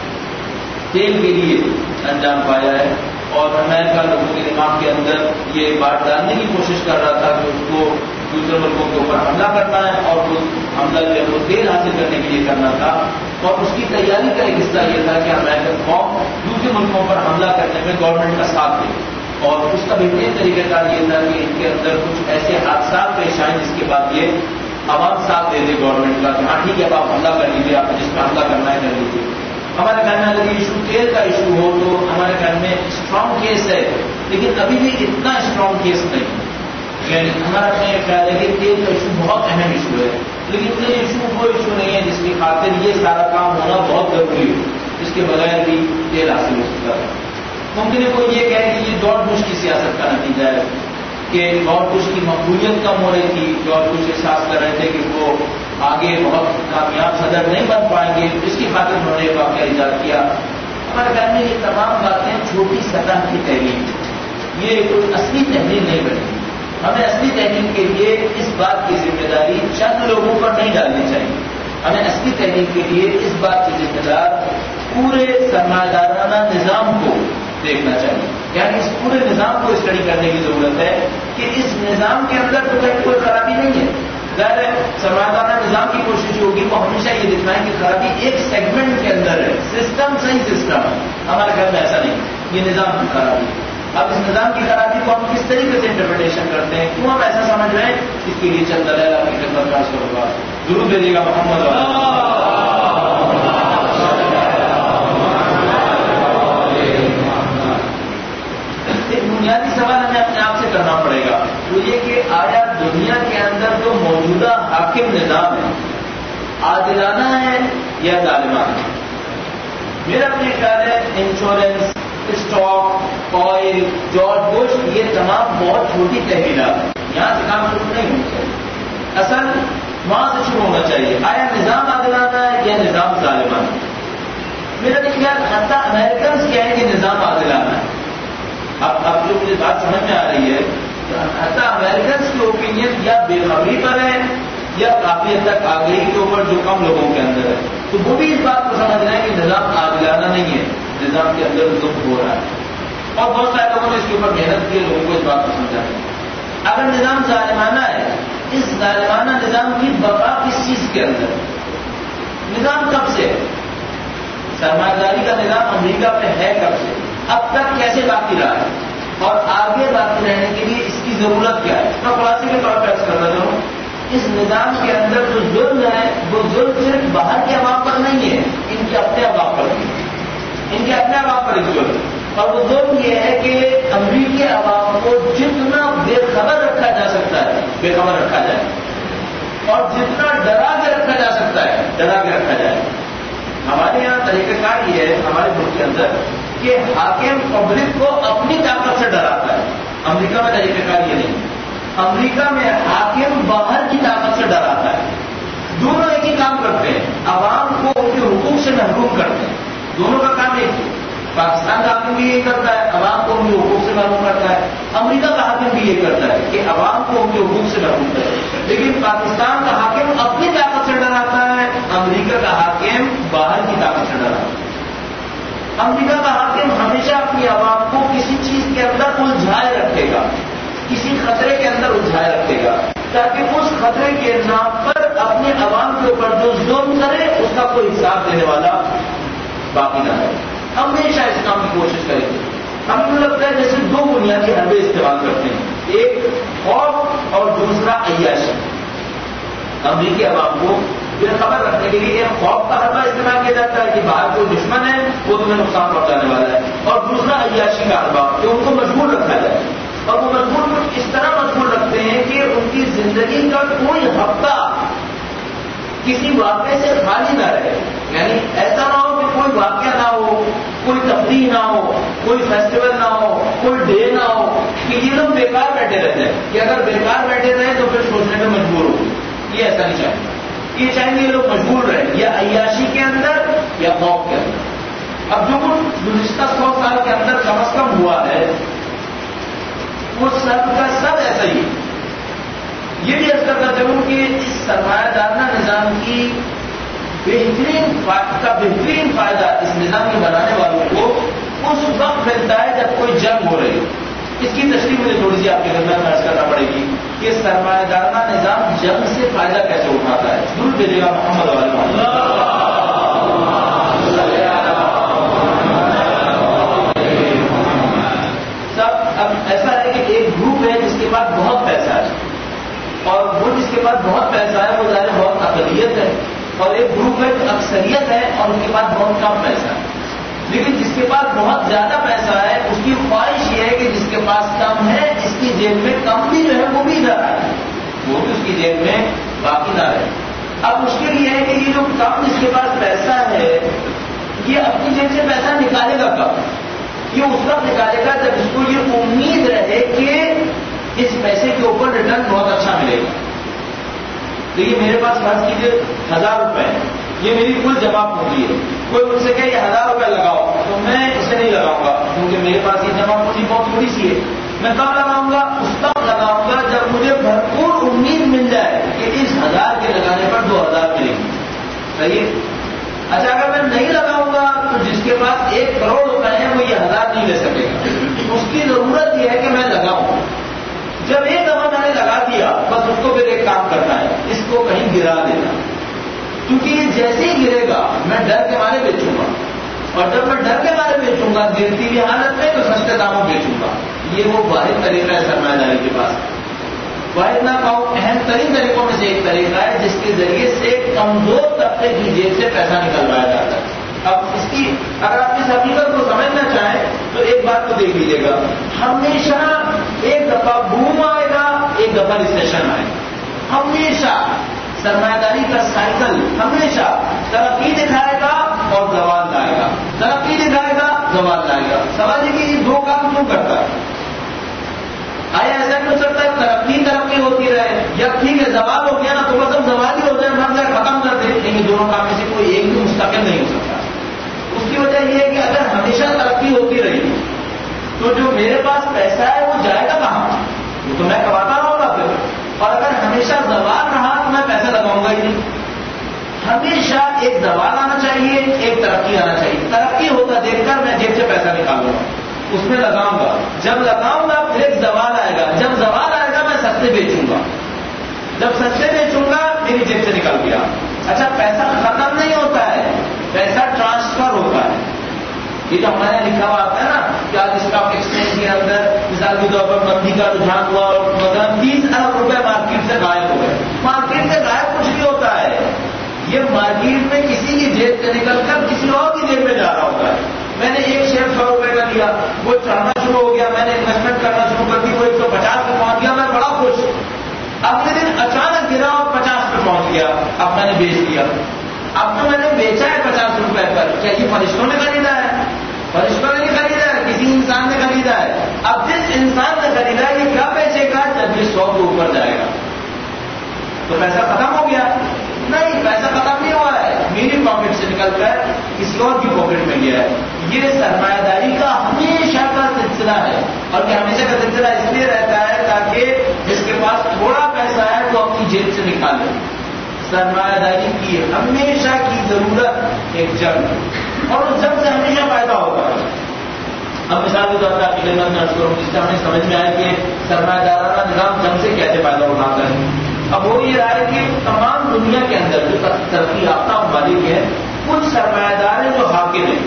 تیل کے لیے انجام پایا ہے اور امریکہ لوگوں کے دماغ کے اندر یہ بات ڈالنے کی کوشش کر رہا تھا کہ اس کو دوسرے ملکوں کے اوپر حملہ کرنا ہے اور وہ حملہ جو ہے وہ تیل حاصل کرنے کے لیے کرنا تھا، اور اس کی تیاری کا ایک حصہ یہ تھا کہ امریکن قوم دوسرے ملکوں پر حملہ کرنے میں گورنمنٹ کا ساتھ دے، اور اس کا بہترین طریقہ کار یہ تھا کہ ان کے اندر کچھ ایسے حادثات پیش آئیں جس کے بعد یہ عوام ساتھ دے دے گورنمنٹ کا کہ ہاں ٹھیک ہے اب آپ حملہ کر لیجیے، آپ جس پہ حملہ کرنا ہے کر لیجیے۔ ہمارے خیال میں اگر یہ ایشو تیل کا ایشو ہو تو ہمارے خیال میں اسٹرانگ کیس ہے، لیکن ابھی بھی اتنا اسٹرانگ کیس نہیں، یعنی ہمارا خیال ہے کہ تیل کا ایشو بہت اہم ایشو ہے، لیکن یہ ایشو وہ ایشو نہیں ہے جس کی خاطر یہ سارا کام ہونا بہت ضروری ہے، اس کے بغیر بھی تیل حاصل ہو سکتا ہے۔ ممکن ہے کوئی یہ کہے کہ یہ جارج بش کی سیاست کا نتیجہ ہے کہ جارج بش کی مقبولیت کم ہو رہی تھی، جارج بش احساس کر رہے تھے کہ وہ آگے بہت کامیاب صدر نہیں بن پائیں گے، اس کی خاطر انہوں نے یہ واقعہ ایجاد کیا۔ ہمارے خیال میں یہ تمام باتیں چھوٹی سطح کی تحریک، یہ کوئی اصلی تحریر نہیں بنی۔ ہمیں اصلی تحریک کے لیے اس بات کی ذمہ داری چند لوگوں پر نہیں ڈالنی چاہیے، ہمیں اصلی تحریک کے لیے اس بات کی ذمہ دار پورے سرمایہ دارانہ نظام کو دیکھنا چاہیے، یعنی اس پورے نظام کو اسٹڈی کرنے کی ضرورت ہے کہ اس نظام کے اندر تو کوئی خرابی نہیں ہے۔ ظاہر ہے سرمایہ دارانہ نظام کی کوشش ہوگی وہ ہمیشہ یہ دکھائیں کہ خرابی ایک سیگمنٹ کے اندر ہے، سسٹم صحیح سسٹم ہے، ہمارے گھر میں ایسا نہیں، یہ نظام کی خرابی ہے۔ اب اس نظام کی خرابی کو ہم کس طریقے سے انٹرپریٹیشن کرتے ہیں، کیوں ہم ایسا سمجھ رہے ہیں، اس کے لیے چند دلائل آپ کی خدمت پیش کروں گا۔ درود بھیجیے گا محمد ایک بنیادی سوال ہمیں اپنے آپ سے کرنا پڑے گا، وہ یہ کہ آیا دنیا کے اندر جو موجودہ حاکم نظام ہے عادلانہ ہے یا ظالمانہ ہے؟ میرا اپنے خیال ہے insurance, stock, oil, George Bush, یہ تمام بہت چھوٹی تحویلات ہیں، یہاں سے کام شروع نہیں ہونا چاہیے، اصل وہاں سے شروع ہونا چاہیے. آیا نظام عادلانہ ہے یا نظام ظالمانہ ہے؟ میرا خیال حتیٰ امریکنس کیا ہے کہ نظام عادلانہ ہے. اب اب جو مجھے بات سمجھ میں آ رہی ہے، حتیٰ امریکنس کی اوپینین یا بے خبری پر ہے یا کافی حد تک آگہی کے اوپر جو کم لوگوں کے اندر ہے، تو وہ بھی اس بات کو سمجھ رہے ہیں کہ نظام عادلانہ نہیں ہے، نظام کے اندر ظلم ہو رہا ہے. اور بہت سارے لوگوں نے اس کے اوپر محنت کی ہے، لوگوں کو اس بات کو سمجھانا. اگر نظام ظالمانہ ہے، اس ظالمانہ نظام کی بقا کس چیز کے اندر؟ نظام کب سے ہے؟ سرمایہ داری کا نظام امریکہ میں ہے کب سے؟ اب تک کیسے باقی رہا ہے؟ اور آگے باقی رہنے کے لیے اس کی ضرورت کیا ہے؟ میں خلاصے کے طور پر عرض کرتا ہوں، اس نظام کے اندر جو ظلم ہے وہ ظلم صرف باہر کے عوام پر نہیں ہے، ان کے اپنے عوام پر بھی، ان کے اپنے عوام پر ایک ظلم. اور وہ ظلم یہ ہے کہ امریکی عوام کو جتنا بے خبر رکھا جا سکتا ہے بے خبر رکھا جائے، اور جتنا ڈرا کے رکھا جا سکتا ہے ڈرا کے رکھا جائے. ہمارے یہاں طریقہ کار یہ ہے ہمارے ملک کے اندر کہ حاکم پبلک کو اپنی طاقت سے ڈراتا ہے. امریکہ میں طریقہ کار یہ نہیں. امریکہ میں حاکم باہر کی طاقت سے ڈراتا ہے. دونوں ایک ہی کام کرتے ہیں، عوام کو ان کے حقوق سے محروم کرتے ہیں. دونوں کا کام ایک ہے. پاکستان کا حاکم بھی یہ کرتا ہے، عوام کو ان کے حقوق سے محروم کرتا ہے. امریکہ کا حاکم بھی یہ کرتا ہے کہ عوام کو ان کے حقوق سے محروم کرے. لیکن پاکستان کا حاکم اپنی طاقت سے ڈراتا ہے، امریکہ کا حاکم باہر کی طاقت سے ڈراتا ہے. امریکہ کا حاکم ہمیشہ اپنی عوام کو کسی چیز کے اندر الجھائے رکھے گا، کسی خطرے کے اندر الجھائے رکھے گا، تاکہ اس خطرے کے نام پر اپنے عوام کے اوپر جو ظلم کرے اس کا کوئی حساب دینے والا باقی نہ رہے. ہمیشہ اس کام کی کوشش کریں گے. ہمیں تو لگتا ہے جیسے دو بنیادی حربے استعمال کرتے ہیں، ایک خوف اور دوسرا عیاشی. امریکی عوام کو بے خبر رکھنے کے لیے ایک خوف کا حربہ استعمال کیا جاتا ہے کہ باہر کوئی دشمن ہے وہ تمہیں نقصان پہنچانے والا ہے، اور دوسرا عیاشی کا حربہ کہ ان کو مجبور رکھا جائے. اور وہ مجبور اس طرح مجبور رکھتے ہیں کہ ان کی زندگی کا کوئی ہفتہ کسی واقعے سے خالی نہ رہے. یعنی ایسا نہ ہو کہ کوئی واقعہ نہ ہو، کوئی تفریح نہ ہو، کوئی فیسٹیول نہ ہو، کوئی ڈے نہ ہو، کہ یہ لوگ بیکار بیٹھے رہتے ہیں کہ اگر بیکار بیٹھے رہے تو پھر سوچنے میں مجبور ہو. یہ ایسا نہیں چاہیے. یہ چاہیں گے یہ لوگ مجبور رہیں یا عیاشی کے اندر یا خوف کے اندر. اب جو کچھ گزشتہ سو سال کے اندر کم از کم ہوا ہے وہ سب کا سب ایسا ہی. یہ بھی عرض کرتا چلوں کہ اس سرمایہ دارانہ نظام کی بہترین کا بہترین فائدہ اس نظام کے بنانے والوں کو اس وقت ملتا ہے جب کوئی جنگ ہو رہی. اس کی تشریح مجھے تھوڑی سی آپ کے خدمت میں عرض کرنا پڑے گی کہ سرمایہ دارانہ نظام جنگ سے فائدہ کیسے اٹھاتا ہے. ضرور بھیجے گا محمد علیہ. سب اب ایسا ہے کہ ایک گروپ ہے جس کے پاس بہت پیسہ ہے، اور وہ جس کے پاس بہت پیسہ ہے وہ ظاہر بہت اقلیت ہے، اور ایک گروپ ہے جو اکثریت ہے اور اس کے پاس بہت کم پیسہ ہے. لیکن جس کے پاس بہت زیادہ پیسہ ہے اس کی خواہش یہ ہے کہ جس کے پاس کم ہے اس کی جیب میں کم بھی جو ہے وہ بھی نہ رہے، وہ بھی اس کی جیب میں باقی نہ رہے. اب مشکل یہ ہے کہ یہ جو کم جس کے پاس پیسہ ہے یہ اپنی جیب سے پیسہ نکالے گا کب؟ یہ اس وقت نکالے گا جب اس کو یہ امید رہے کہ اس پیسے کے اوپر ریٹرن بہت اچھا ملے گا. تو یہ میرے پاس فرض کیجیے ہزار روپے ہے، یہ میری کل جمع پونجی ہے. کوئی مجھ سے کہ یہ ہزار روپے لگاؤ تو میں اسے نہیں لگاؤں گا کیونکہ میرے پاس یہ جمع پونجی بہت تھوڑی سی ہے. میں کب لگاؤں گا؟ اس وقت لگاؤں گا جب مجھے بھرپور امید مل جائے کہ اس ہزار کے لگانے پر دو ہزار ملیں گے. صحیح ہے. اچھا اگر میں نہیں لگاؤں گا تو جس کے پاس ایک کروڑ روپے ہیں وہ یہ ہزار نہیں لے سکے گا. اس کی ضرورت یہ ہے کہ میں لگاؤں. جب ایک دفعہ میں نے لگا دیا بس اس کو پھر ایک کام کرنا ہے، اس کو کہیں گرا دینا. کیونکہ یہ جیسے ہی گرے گا میں ڈر کے مارے بیچوں گا، اور جب میں ڈر کے مارے بیچوں گا گرتی ہوئی حالت میں تو سستے داموں بیچوں گا. یہ وہ واحد طریقہ ہے سرمایہ داری کے پاس. واحد نہ کہوں اہم ترین طریقوں میں سے ایک طریقہ ہے جس کے ذریعے سے کمزور طبقے کی جیب سے پیسہ نکلوایا جاتا ہے. اب اس کی اگر آپ اس حقیقت کو سمجھنا چاہیں تو ایک بات کو دیکھ لیجیے گا، ہمیشہ ایک دفعہ بوم آئے گا ایک دفعہ ریسیشن آئے گا. ہمیشہ سرمایہ داری کا سائیکل ہمیشہ ترقی دکھائے گا اور زوال لائے گا، ترقی دکھائے گا زوال لائے گا. سوال یہ کہ یہ دو کام کیوں کرتا ہے؟ آیا ایسا نہیں ہو سکتا ہے ترقی ترقی ہوتی رہے یا ٹھیک ہے زوال ہو گیا نا تو مطلب زوال ہی ہو جائے مر جائے ختم کر دے, لیکن دونوں کام میں سے کوئی ایک بھی مستقل نہیں ہو سکتا. اس کی وجہ یہ ہے کہ اگر ہمیشہ ترقی ہوتی رہی تو جو میرے پاس پیسہ ہے وہ جائے گا کہاں؟ وہ تو میں کماتا رہوں گا پھر. اور اگر ہمیشہ زوال رہا تو میں پیسہ لگاؤں گا ہی نہیں. ہمیشہ ایک زوال آنا چاہیے, ایک ترقی آنا چاہیے. ترقی ہوتا دیکھ کر میں جیب سے پیسہ نکالوں گا, اس میں لگاؤں گا. جب لگاؤں گا پھر ایک زوال آئے گا, جب زوال آئے گا میں سستے بیچوں گا, جب سستے بیچوں گا میری جیب سے نکل گیا. اچھا پیسہ ختم نہیں ہوتا ہے, پیسہ ٹرانسفر ہوتا ہے. یہ جو ہمارے لکھا ہوا آتا ہے نا کہ آج اسٹاک ایکسچینج کے اندر مثال کے طور پر مندی کا رجحان ہوا اور مثلاً تیس ارب روپے مارکیٹ سے غائب ہو گئے. مارکیٹ سے غائب کچھ نہیں ہوتا ہے, یہ مارکیٹ میں کسی کی جیب سے نکل کر کسی اور کی جیب میں جا رہا ہوتا ہے. میں نے ایک شیئر سو روپے کا لیا, وہ چڑھنا شروع ہو گیا, میں نے انویسٹمنٹ کرنا شروع کر دی, وہ ایک سو پچاس پہ پہنچ گیا, میں بڑا خوش. اگلے دن اچانک گرا اور پچاس پہ پہنچ گیا, اب میں نے بیچ دیا. اب تو میں نے بیچا ہے پچاس روپے پر, کیا یہ فرشتوں نے خریدا ہے؟ فرشتوں نے نہیں خریدا ہے, کسی انسان نے خریدا ہے. اب جس انسان نے خریدا ہے یہ کیا بیچے گا؟ جب یہ سو کے اوپر جائے گا. تو پیسہ ختم ہو گیا؟ نہیں, پیسہ ختم نہیں ہوا ہے, میری پاکٹ سے نکل کر کسی اور کی پاکٹ میں گیا ہے. یہ سرمایہ داری کا ہمیشہ کا سلسلہ ہے, اور یہ ہمیشہ کا سلسلہ اس لیے رہتا ہے تاکہ جس کے پاس تھوڑا پیسہ ہے تو اپنی جیب سے نکالے. سرمایہ داری کی ہمیشہ کی ضرورت ایک جنگ, اور اس جنگ سے ہمیشہ فائدہ ہوگا. اب مثال کے طور پر آپ کی خدمت میں عرض کروں جس سے ہمیں سمجھ میں آئے کہ سرمایہ دارانہ نظام جنگ سے کیسے فائدہ اٹھاتا ہے. اب وہ یہ رہا ہے کہ تمام دنیا کے اندر جو ترقی یافتہ ممالک ہیں کچھ سرمایہ دار ہیں جو حاکم ہیں.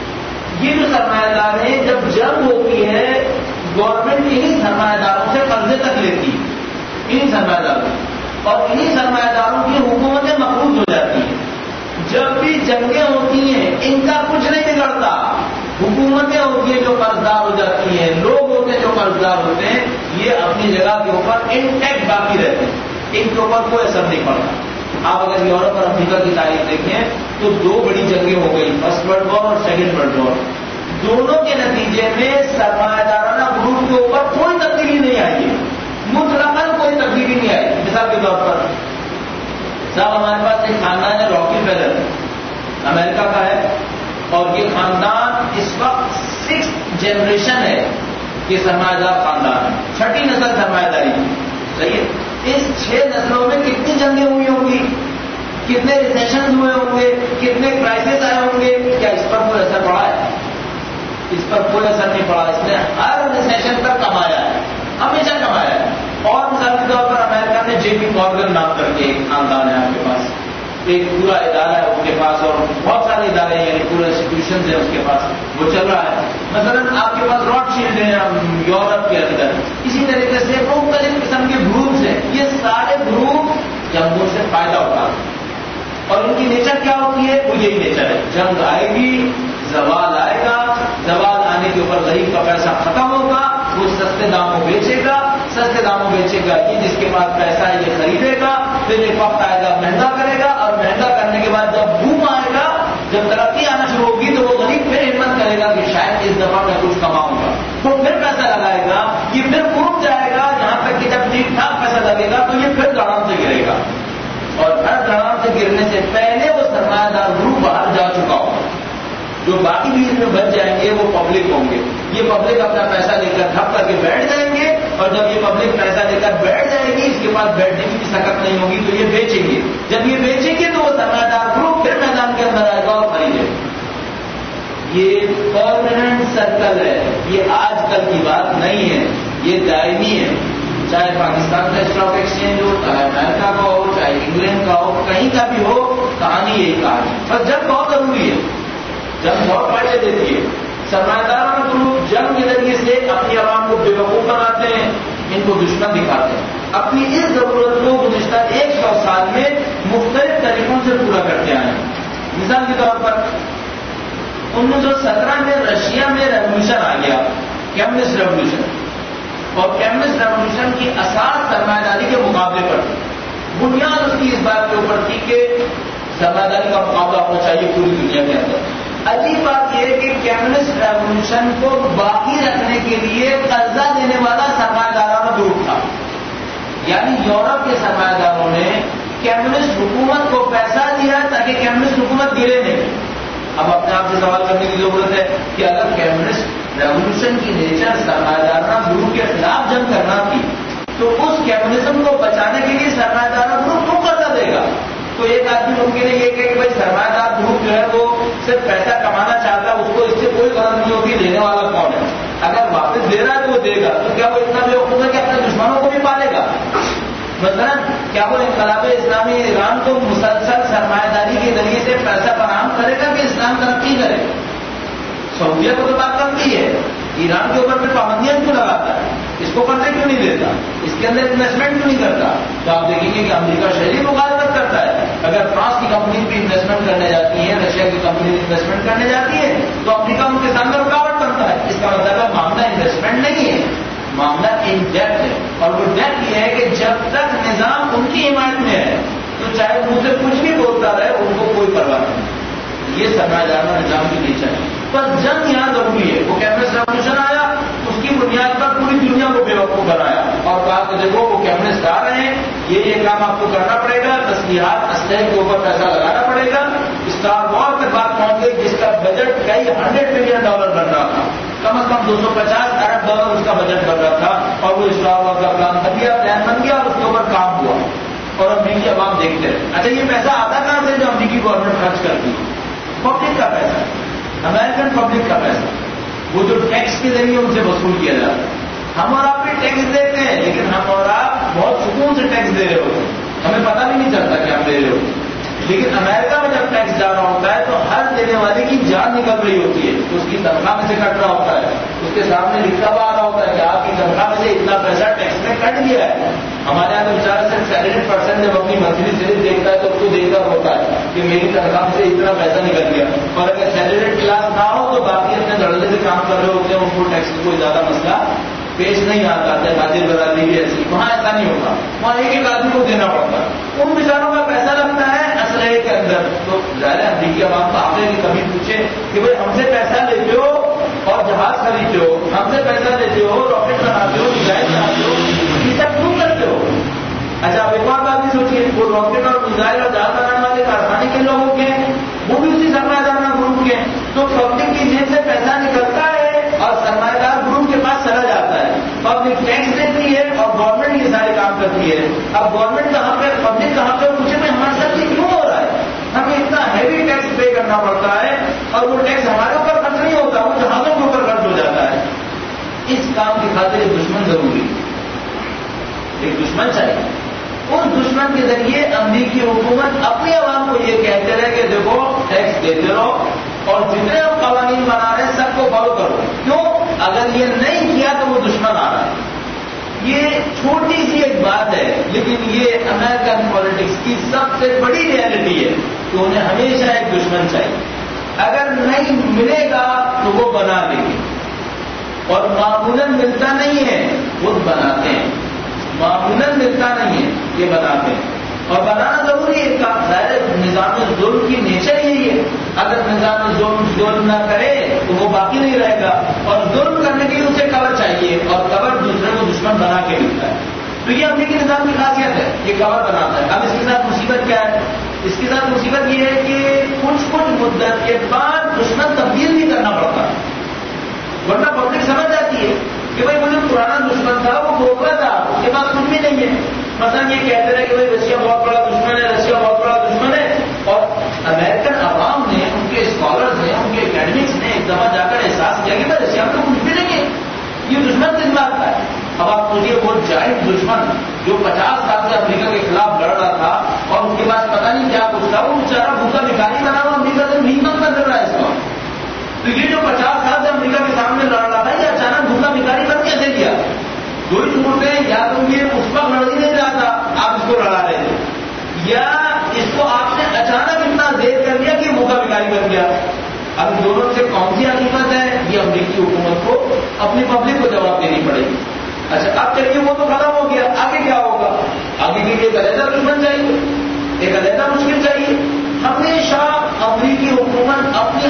یہ جو سرمایہ دار ہیں جب جنگ ہوتی ہے گورنمنٹ انہیں سرمایہ داروں سے قرضے تک لیتی ہے, انہیں سرمایہ داروں, اور انہیں سرمایہ داروں کی حکومتیں مقروض ہو جاتی ہیں. جب بھی جنگیں ہوتی ہیں ان کا کچھ نہیں بگڑتا, حکومتیں ہوتی ہیں جو قرضدار ہو جاتی ہیں, لوگ ہوتے ہیں جو قرضدار ہوتے ہیں, یہ اپنی جگہ کے اوپر انٹیکٹ باقی رہتے ہیں, ان کے اوپر کوئی اثر نہیں پڑتا. آپ اگر یورپ اور افریقہ کی تاریخ دیکھیں تو دو بڑی جنگیں ہو گئی, فرسٹ ورلڈ وار اور سیکنڈ ورلڈ وار. دونوں کے نتیجے میں سرمایہ دارانہ گروپ کے اوپر کوئی تبدیلی نہیں آئی ہے, مطلقاً کوئی تبدیلی نہیں آئی. مثال کے طور پر صاحب ہمارے پاس ایک خاندان ہے راکی فیلر, امریکہ کا ہے, اور یہ خاندان اس وقت سکس جنریشن ہے, یہ سرمایہ دار خاندان ہے, چھٹی نسل سرمایہ داری کی. صحیح ہے. اس چھ نسلوں میں کتنی جنگیں ہوئی ہوں گی, کتنے ریسیشن ہوئے ہوں گے, کتنے کرائسس آئے ہوں گے, کیا اس پر کوئی اثر پڑا ہے؟ اس پر کوئی اثر نہیں پڑا. اس نے ہر ریسیشن پر کمایا ہے, ہمیشہ کمایا ہے. اور مثال کے طور پر امریکہ میں جے پی مارگن نام کر کے ایک خاندان ہے آپ کے پاس, ایک پورا ادارہ ہے اس کے پاس, اور بہت سارے ادارے ہیں, یعنی پورے انسٹیٹیوشن ہیں اس کے پاس, وہ چل رہا ہے. مثلاً آپ کے پاس راٹ شیلڈ ہیں یورپ کے اندر, اسی طریقے سے مختلف قسم کے گروپس ہیں. یہ سارے گروپ جنگوں سے فائدہ اٹھاتے ہیں, اور ان کی نیچر کیا ہوتی ہے؟ وہ یہی نیچر ہے, جنگ آئے گی, زوال آئے گا, زوال آنے کے اوپر غریب کا پیسہ ختم ہوگا, وہ سستے داموں بیچے گا, سستے داموں بیچے گا, یہ جس کے پاس پیسہ ہے یہ خریدے گا, پھر ایک وقت آئے گا مہنگا کرے گا, اور مہنگا کرنے کے بعد جب بوم آئے گا, جب ترقی آنا شروع ہوگی تو وہ غریب پھر ہمت کرے گا کہ شاید اس دفعہ میں کچھ کماؤں گا, وہ پھر پیسہ لگائے گا, یہ پھر گروپ جائے گا, جہاں تک کہ جب ٹھیک ٹھاک پیسہ لگے گا تو یہ پھر دڑام سے گرے گا, اور ہر دڑام سے گرنے سے پہلے وہ سرمایہ دار گروپ باہر جا چکا ہوگا. جو باقی بھی اس میں بچ جائیں گے وہ پبلک ہوں گے. یہ پبلک اپنا پیسہ لے کر ٹھپ کر کے بیٹھ جائیں گے, اور جب یہ پبلک پیسہ لے کر بیٹھ جائے گی, اس کے پاس بیٹھنے کی بھی سکت نہیں ہوگی, تو یہ بیچیں گے. جب یہ بیچیں گے تو وہ سرمایہ دار گروپ پھر میدان کے اندر آئے گا اور خریدے. یہ پرماننٹ سرکل ہے, یہ آج کل کی بات نہیں ہے, یہ دائمی ہے. چاہے پاکستان کا اسٹاک ایکسچینج ہو, چاہے امریکہ کا ہو, چاہے انگلینڈ کا ہو, کہیں کا بھی ہو, کہانی یہی کہانی. بس جنگ بہت ضروری ہے, جنگ بہت فائدے دیتی ہے. سرمایہ داروں گروپ جنگ کے ذریعے سے اپنی عوام کو بے وقوف بناتے ہیں, ان کو دشمن دکھاتے ہیں. اپنی اس ضرورت کو گزشتہ ایک سو سال میں مختلف طریقوں سے پورا کرتے آئے ہیں. مثال کے طور پر انیس سو سترہ میں رشیا میں ریولیوشن آ گیا, کیمسٹ ریولیوشن, اور کیمسٹ ریولیوشن کی اساس سرمایہ داری کے مقابلے پر تھی. بنیاد اس کی اس بات کے اوپر تھی کہ سرمایہ داری کا مقابلہ ہونا چاہیے پوری دنیا کے اندر. عجیب بات یہ ہے کہ کیمسٹ ریولیوشن کو باقی رکھنے کے لیے قرضہ دینے والا سرمایہ دارانہ گروپ تھا. یعنی یورپ کے سرمایہ داروں نے کیمسٹ حکومت کو پیسہ دیا تاکہ کیمسٹ حکومت گرے نہیں. اب اپنے آپ سے سوال کرنے کی ضرورت ہے کہ اگر کیمسٹ ریولیوشن کی نیچر سرمایہ دارانہ گروپ کے خلاف جنگ کرنا تھی تو اس کیمونزم کو بچانے کے لیے سرمایہ دار گروپ کیوں قرضہ دے گا؟ تو ایک آدمی ممکن ہے یہ کہ بھائی سرمایہ دار گروپ جو ہے وہ صرف پیسہ کمانا چاہتا ہے، اس کو اس سے کوئی غرض نہیں ہوتی لینے والا کون ہے. اگر واپس دے رہا ہے تو وہ دے گا، تو کیا وہ اتنا بیوقوف ہے کہ اپنے دشمنوں کو بھی پالے گا؟ مثلا کیا وہ انقلاب اسلامی ایران کو مسلسل سرمایہ داری کے ذریعے سے پیسہ فراہم کرے گا کہ اسلام ترقی کرے؟ سعودیہ کو تو بات کرتی ہے، ایران کے اوپر پھر پابندیاں کیوں لگاتا ہے؟ اس کو قرضے کیوں نہیں دیتا؟ اس کے اندر انویسٹمنٹ کیوں نہیں کرتا؟ تو آپ دیکھیں گے کہ امریکہ شہری مخالفت کرتا ہے. اگر فرانس کی کمپنی بھی انویسٹمنٹ کرنے جاتی ہے، رشیا کی کمپنی انویسٹمنٹ کرنے جاتی ہے تو امریکہ ان کے سامنے رکاوٹ بنتا ہے. اس کا مطلب ہے معاملہ انویسٹمنٹ نہیں ہے، معاملہ ان ڈیپتھ ہے. اور وہ ڈیپتھ یہ ہے کہ جب تک نظام ان کی حمایت میں ہے تو چاہے مجھ سے کچھ بھی بولتا رہے ان کو کوئی پرواہ نہیں. یہ سرمایہ دارانہ نظام کی نیچر ہے. پر جنگ یہاں ضروری ہے. وہ کیمسٹ ریولیوشن آیا، اس کی بنیاد پر پوری دنیا کو بے وقوف بنایا اور کہا کہ دیکھو وہ کیمسٹ آ رہے ہیں، یہ یہ کام آپ کو کرنا پڑے گا، تسلیحات اسلحے کے اوپر پیسہ لگانا پڑے گا. اسٹار وار تک بات پہنچ گئی جس کا بجٹ کئی ہنڈریڈ ملین ڈالر بن رہا تھا، کم از کم دو سو پچاس ارب ڈالر اس کا بجٹ بن رہا تھا. اور وہ اسٹار وار کا پلان بن گیا، پلان بن گیا اور اس کے اوپر کام ہوا اور امریکی عوام دیکھتے رہے. اچھا یہ پیسہ آتا کہاں سے جو امریکی گورنمنٹ خرچ کرتی ہے؟ پبلک کا پیسہ، امریکن پبلک کا پیسہ، وہ جو ٹیکس کے ذریعے ان سے وصول کیا جاتا ہے. ہم اور آپ بھی ٹیکس دیتے ہیں لیکن ہم اور آپ بہت سکون سے ٹیکس دے رہے ہوتے ہیں، ہمیں پتہ بھی نہیں چلتا کہ ہم دے رہے ہوتے ہیں. لیکن امریکہ میں جب ٹیکس جا رہا ہوتا ہے تو ہر دینے والے کی جان نکل رہی ہوتی ہے، اس کی تنخواہ میں سے کٹ رہا ہوتا ہے، اس کے سامنے لکھا ہوا آ رہا ہوتا ہے کہ آپ کی تنخواہ میں سے اتنا پیسہ ٹیکس میں کٹ گیا ہے. ہمارے یہاں تو بیچارہ صرف سیلری پرسنٹ جب اپنی منتھلی سیلری دیکھتا ہے تو اس کو دیکھ کر ہوتا ہے کہ میری تنخواہ میں سے اتنا پیسہ نکل گیا. اور اگر سیلری کلاس نہ ہو تو باقی اپنے دھڑلے سے کام کر رہے ہوتے ہیں، ان کو ٹیکس کوئی زیادہ مسئلہ پیش نہیں آتا ہے. خاطر برادری بھی ایسی، وہاں ایسا نہیں ہوتا، وہاں ایک ایک آدمی کو دینا پڑتا ہے. ان بیچاروں کا پیسہ لگتا ہے اسلحے کے اندر. تو ظاہر امریکی عوام کو آپ نے کبھی پوچھے کہ بھائی ہم سے پیسہ لیتے ہو اور جہاز خریدتے ہو، ہم سے پیسہ لیتے ہو، راکٹ بناتے ہو، میزائل بناتے ہو، یہ سب کیوں کرتے ہو؟ اچھا آپ ایک اور بات بھی سوچیے، وہ راکٹ اور میزائل اور جہاز بنانے والے کارخانے کے لوگوں کے وہ بھی اسی سرمایہ دارانہ گروپ کے. تو پبلک کی جیب سے پیسہ نکلتا ہے اور سرمایہ دار گروپ کے پاس چلا جاتا ہے. پبلک ٹیکس دیتی ہے اور گورنمنٹ یہ سارے کام کرتی ہے. اب گورنمنٹ کہاں پہ، پبلک کہاں پہ پوچھے میں ہمارے ساتھ یہ کیوں ہو رہا ہے؟ ہمیں اتنا ہیوی ٹیکس پے کرنا پڑتا ہے اور وہ ٹیکس ہمارے اوپر خرچ نہیں ہوتا، وہ جہازوں کے اوپر خرچ ہو جاتا ہے. اس کام کی خاطر ایک دشمن ضروری ہے، ایک دشمن چاہیے. اس دشمن کے ذریعے امریکی حکومت اپنی عوام کو یہ کہتے رہے کہ دیکھو ٹیکس دیتے رہو اور جتنے ہم قوانین بنا رہے ہیں سب کو فالو کرو. کیوں؟ اگر یہ نہیں کیا تو وہ دشمن آ رہا ہے. یہ چھوٹی سی ایک بات ہے لیکن یہ امریکن پالیٹکس کی سب سے بڑی ریالٹی ہے کہ انہیں ہمیشہ ایک دشمن چاہیے. اگر نہیں ملے گا تو وہ بنا دیں گے اور معمولاً ملتا نہیں ہے وہ بناتے ہیں. معمولاً ملتا نہیں ہے یہ بناتے ہیں اور بنانا ضروری ہے. ظاہر نظام ظلم کی نیچر یہی ہے. اگر نظام ظلم ظلم نہ کرے تو وہ باقی نہیں رہے گا اور ظلم کرنے کے لیے اسے کور چاہیے اور کور دوسرے کو دشمن بنا کے ملتا ہے. تو یہ امریکی نظام کی خاصیت ہے، یہ کور بناتا ہے. اب اس کے ساتھ مصیبت کیا ہے؟ اس کے ساتھ مصیبت یہ ہے کہ کچھ کچھ مدت کے بعد دشمن تبدیل نہیں کرنا پڑتا، ورنہ پبلک سمجھ جاتی ہے کہ بھائی مجھے پرانا دشمن تھا وہ کھوکھلا تھا، اس کے بعد کچھ بھی نہیں ہے. مثلا یہ کہتے رہے کہ بھائی رشیا بہت بڑا دشمن ہے، رشیا بہت بڑا دشمن ہے. اور امریکن عوام نے، ان کے اسکالرز نے، ان کے اکیڈمکس نے ایک دفعہ جا کر احساس کیا کہ بھائی رشیا کو کچھ بھی نہیں ہے، یہ دشمن کس بات کا ہے. اب آپ سوچیے وہ جائنٹ دشمن جو پچاس سال سے امریکہ کے خلاف لڑ رہا تھا اور اس کے پاس پتہ نہیں کیا کچھ تھا، وہ بیچارہ بھوکا بھکاری بنا ہوا امریکہ سے نہیں بند کر رہا ہے اس کا. تو یہ جو پچاس سال سے امریکہ کے سامنے لڑ رہا تھا یہ اچانک بھوکا بھکاری بن کیسے گیا؟ دو ہی صورتیں، یا تو یہ اس وقت لڑ ہی نہیں رہا تھا آپ اس کو لڑا رہے تھے، یا اس کو آپ نے اچانک اتنا دیر کر لیا کہ بھوکا بھکاری بن گیا. اب دونوں سے کون سی حقیقت ہے؟ یہ امریکی حکومت کو اپنی پبلک کو جواب دینی پڑے گی. اچھا اب چلیے وہ تو ختم ہو گیا، آگے کیا ہوگا؟ آگے کے لیے ایک علیحدہ دشمن چاہیے، ایک علیحدہ مشکل چاہیے. ہمیشہ امریکی حکومت اپنی عوام کو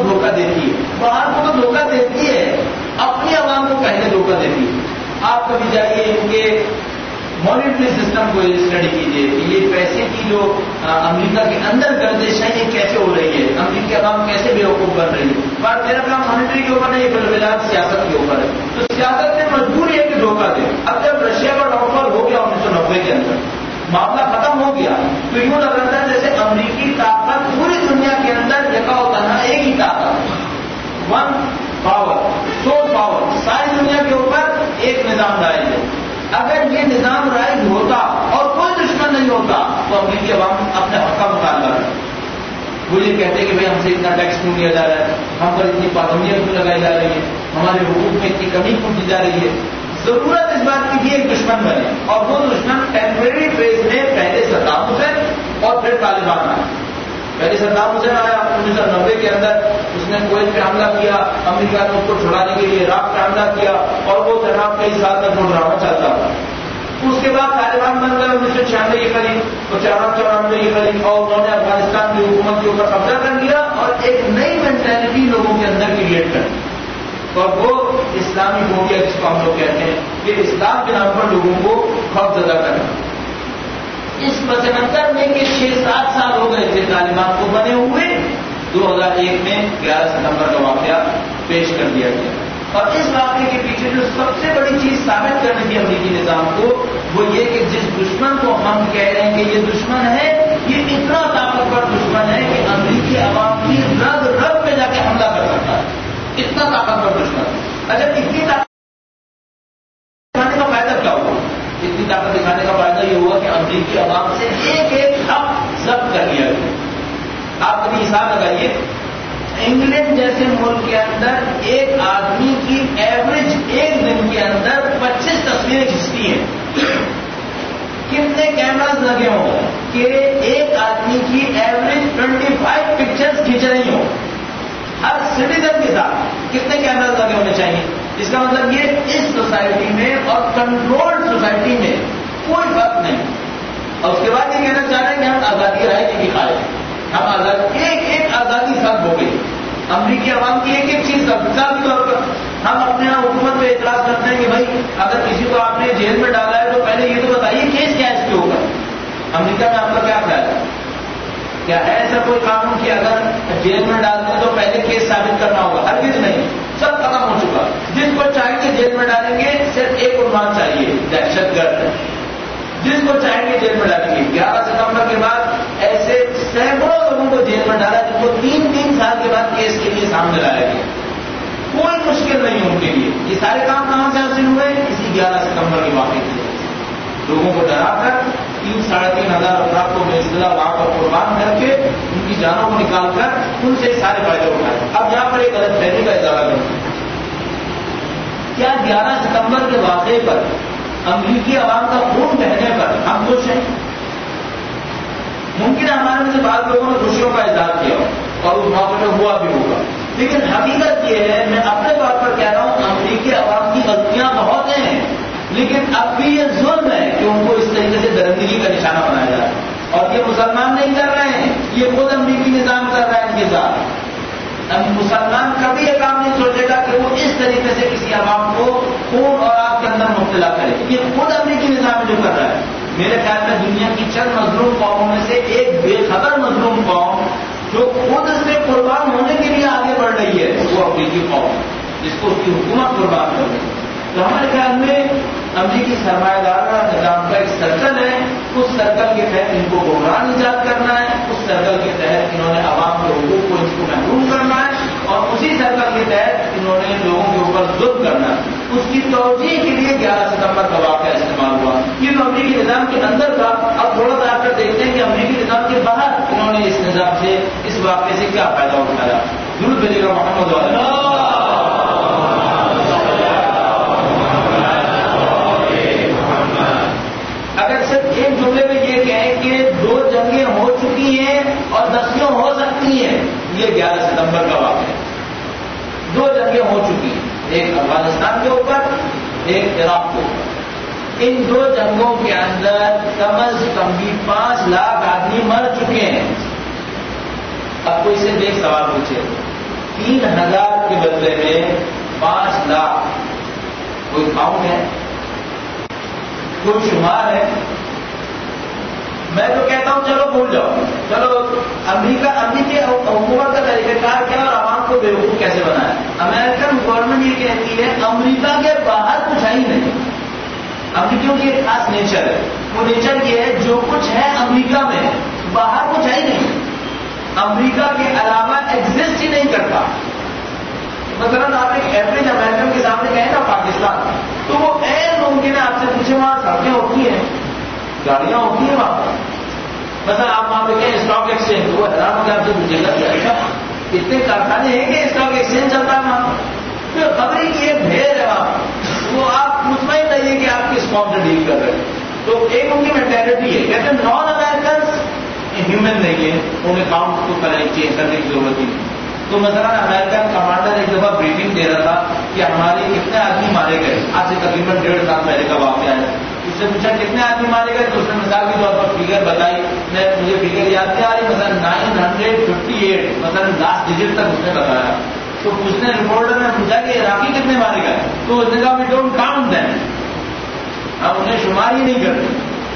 کو دھوکہ دیتی ہے، باہر کو تو دھوکہ دیتی ہے، اپنی عوام کو پہلے دھوکہ دیتی ہے. آپ کبھی جائیے ان کے مانیٹری سسٹم کو اسٹڈی کیجیے کہ یہ پیسے کی جو امریکہ کے اندر گردش ہے یہ کیسے ہو رہی ہے، امریکی عوام کیسے بے وقوف بن رہی ہے. بات میرا کام مانیٹری کے اوپر نہیں، بالفعل سیاست کے اوپر ہے. تو سیاست نے مجبوری ہے کہ دھوکہ دے. اب جب رشیا کا ڈاؤن فال ہو گیا انیس سو نبے کے اندر، معاملہ ختم ہو گیا، تو یوں لگ رہا تھا جیسے امریکی طاقت پوری دنیا کے اندر یکا و تنہا ایک ہی طاقت، ون پاور، سول پاور، ساری دنیا کے اوپر ایک نظام رائج ہے. اگر یہ نظام رائج ہوتا اور کوئی دشمن نہیں ہوتا تو امریکی عوام اپنے حق کا مطالبہ کرتے. وہ یہ کہتے کہ بھائی ہم سے اتنا ٹیکس کیوں لیا جا رہا ہے، ہم پر اتنی پابندیاں کیوں لگائی جا رہی ہیں، ہمارے حقوق میں اتنی کمی کیوں کی جا رہی ہے. ضرورت اس بات کی بھی ایک دشمن بنے، اور وہ دشمن ٹیمپریری فیز میں پہلے صدام حسین اور پھر طالبان آئے. پہلے صدام حسین آیا انیس سو نبے کے اندر، اس نے کویت پہ حملہ کیا، امریکہ نے اس کو چھڑانے کے لیے عراق پہ حملہ کیا، اور وہ جناب کئی سال تک وہ ڈرامہ چلتا تھا. اس کے بعد طالبان بن گئے انیس سو چھیانوے کے قریب اور چورانوے چورانوے کے قریب، اور انہوں نے افغانستان کی حکومت کے اوپر قبضہ کر لیا اور ایک نئی مینٹلٹی لوگوں کے اندر کریٹ کر دی، اور وہ اسلامی فوبیا جس کو ہم لوگ کہتے ہیں کہ اسلام کے نام پر لوگوں کو خوف زدہ کرنا. اس پس منظر میں کہ چھ سات سال ہو گئے تھے طالبان کو بنے ہوئے، دو ہزار ایک میں گیارہ ستمبر کا واقعہ پیش کر دیا گیا. اور اس واقعے کے پیچھے جو سب سے بڑی چیز ثابت کرنے کی امریکی نظام کو وہ یہ کہ جس دشمن کو ہم کہہ رہے ہیں کہ یہ دشمن ہے، یہ اتنا طاقتور دشمن ہے کہ امریکی عوام کی رگ رگ میں جا کے حملہ کر سکتا ہے. اتنا طاقتور دشمن. اچھا اتنی طاقت دکھانے کا فائدہ کیا ہوا؟ اتنی طاقت دکھانے کا فائدہ یہ ہوا کہ امریکی عوام سے ایک ایک حق ضبط کر لیا گیا. آپ کبھی حساب لگائیے، انگلینڈ جیسے ملک کے اندر ایک آدمی کی ایوریج ایک دن کے اندر پچیس تصویریں کھینچتی ہیں. کتنے کیمراز لگے ہوں کہ ایک آدمی کی ایوریج ٹوینٹی فائیو پکچرز کھینچ رہی ہوں. ہر سٹیزن کے ساتھ کتنے کیمراز لگے ہونے چاہیے؟ اس کا مطلب یہ اس سوسائٹی میں اور کنٹرولڈ سوسائٹی میں کوئی فرق نہیں. اور اس کے بعد یہ کہنا چاہ رہے ہیں کہ ہم آزادی رائے کی دکھائے، ہم آزاد ایک ایک آزادی سب ہو گئی. امریکی عوام کی ایک ایک چیز سب مثال کے طور پر ہم اپنے یہاں حکومت پہ اعتراض کرتے ہیں کہ بھائی اگر کسی کو آپ نے جیل میں ڈالا ہے تو پہلے یہ تو بتائیے کیس کیا ہے اس کے اوپر. امریکہ میں آپ کا کیا خیال ہے؟ کیا ہے ایسا کوئی قانون کہ اگر جیل میں ڈال دیں تو پہلے کیس ثابت کرنا ہوگا؟ ہرگز نہیں، سب ختم ہو چکا. جس کو چاہیں گے جیل میں ڈالیں گے، صرف ایک عنوان چاہیے، دہشت گرد. جس کو چاہیں گے جیل میں ڈالیں گے. گیارہ ستمبر کے بعد ایسے سینکڑوں لوگوں کو جیل میں ڈالا جن کو تین تین سال کے بعد کیس کے لیے سامنے لایا گیا. کوئی مشکل نہیں ان کے لیے. یہ سارے کام کہاں سے حاصل ہوئے؟ اسی گیارہ ستمبر کے واقعے کی وجہ سے. لوگوں کو ڈرا کر تین ساڑھے تین ہزار افراد کو بےسلا وہاں پر قربان کر کے ان کی جانوں کو نکال کر ان سے سارے فائدے اٹھائے. اب یہاں پر ایک غلط فہمی کا اضافہ کرتے ہیں. کیا گیارہ ستمبر کے واقعے پر امریکی عوام کا خون بہنے پر ہم خوش ہیں؟ ممکن ہے ہمارے میں سے بعض لوگوں نے خوشیوں کا اظہار کیا اور اس موقع میں ہوا بھی ہوگا، لیکن حقیقت یہ ہے، میں اپنے طور پر کہہ رہا ہوں، امریکی عوام کی غلطیاں بہت ہیں، لیکن اب بھی یہ ظلم ہے کہ ان کو اس طریقے سے درندگی کا نشانہ بنایا جا رہا ہے. اور یہ مسلمان نہیں کر رہے ہیں، یہ خود امریکی نظام کر رہا ہے ان کے ساتھ. مسلمان کبھی یہ کام نہیں سوچے گا کہ وہ اس طریقے سے کسی عوام کو خون اور آگ کے اندر مبتلا کرے. یہ خود امریکی نظام جو کر رہا ہے. میرے خیال میں دنیا کی چند مظلوم قوموں میں سے ایک بے خبر مظلوم قوم جو خود اس میں قربان ہونے کے لیے آگے بڑھ رہی ہے وہ امریکی قوم، جس کو اس کی حکومت قربان کر رہی ہے. تو ہمارے خیال میں امریکی سرمایہ دارانہ نظام کا ایک سرکل ہے، اس سرکل کے تحت ان کو گمراہ ایجاد کرنا ہے، اس سرکل کے تحت انہوں نے عوام کے حقوق کو ان کو محروم کرنا ہے، اور اسی سرکل کے تحت انہوں نے لوگوں کے اوپر ظلم کرنا ہے. اس کی توجیہ کے لیے گیارہ ستمبر کا واقعہ استعمال ہوا. یہ تو امریکی نظام کے اندر تھا. اب تھوڑا سا آ کر دیکھتے ہیں کہ امریکی نظام کے باہر انہوں نے اس نظام سے، اس واقعے سے کیا فائدہ اٹھایا. ضرور بھیجے گا محمد والا. اگر صرف ایک جملے میں یہ کہیں کہ دو جنگیں ہو چکی ہیں اور دسیوں ہو سکتی ہیں، یہ گیارہ ستمبر کا واقعہ ہے. دو جنگیں ہو چکی ہیں، ایک افغانستان کے اوپر، ایک عراق کے اوپر. ان دو جنگوں کے اندر کم از کم بھی پانچ لاکھ آدمی مر چکے ہیں. اب کوئی سے دیکھ سوال پوچھے تین ہزار کے بدلے میں پانچ لاکھ کوئی کاؤنٹ ہے؟ کوئی شمار ہے؟ میں تو کہتا ہوں چلو بھول جاؤ، چلو امریکہ امریکی حکومت کا طریقہ کار کیا اور عوام کو بیوقوف کیسے بنایا؟ امریکن گورنمنٹ یہ کہتی ہے امریکہ کے باہر کچھ ہے ہی نہیں. امریکیوں کی ایک خاص نیچر ہے، وہ نیچر یہ ہے جو کچھ ہے امریکہ میں باہر کچھ ہے ہی نہیں، امریکہ کے علاوہ ایگزسٹ ہی نہیں کرتا. مثلاً آپ ایک ایوریج امریکن کے سامنے کہیں نا پاکستان، تو وہ غیر ممکن ہے آپ سے پوچھے وہاں سڑکیں ہوتی ہیں، گاڑیاں ہوتی ہیں وہاں پر. مثلا آپ وہاں پہ کہیں اسٹاک ایکسچینج، وہ حیران ہو کے آپ سے پوچھے گا کہ اچھا اتنے کارخانے ہیں کہ اسٹاک ایکسچینج چلتا ہے وہاں پر؟ خبریں کی ایک بھیڑ ہے وہاں، وہ آپ مطمئن رہیے کہ آپ کس قوم سے ڈیل کر رہے ہیں. تو ایک ان کی مینٹیلٹی ہے، کہتے ہیں نان امیرکنس ہیومن نہیں ہے، انہیں کاؤنٹ کو کریں چینج کرنے کی ضرورت ہی نہیں. تو مثلا امریکن کمانڈر ایک دفعہ بریفنگ دے رہا تھا کہ ہمارے کتنے آدمی مارے گئے، آج سے تقریباً ڈیڑھ سال پہلے کا واقعہ ہے. اس سے پوچھا کتنے آدمی مارے گئے، تو اس نے مثال کے طور پر فگر بتائی، میں مجھے فگر یاد نہیں آ رہی، مثلا نائن ہنڈریڈ ففٹی ایٹ مثلا لاسٹ ڈیجٹ تک اس نے بتایا. تو اس نے رپورٹر نے پوچھا کہ عراقی کتنے مارے گئے، تو اس نے کہا وی ڈونٹ کاؤنٹ دیم، ہم انہیں شمار ہی نہیں کرتے.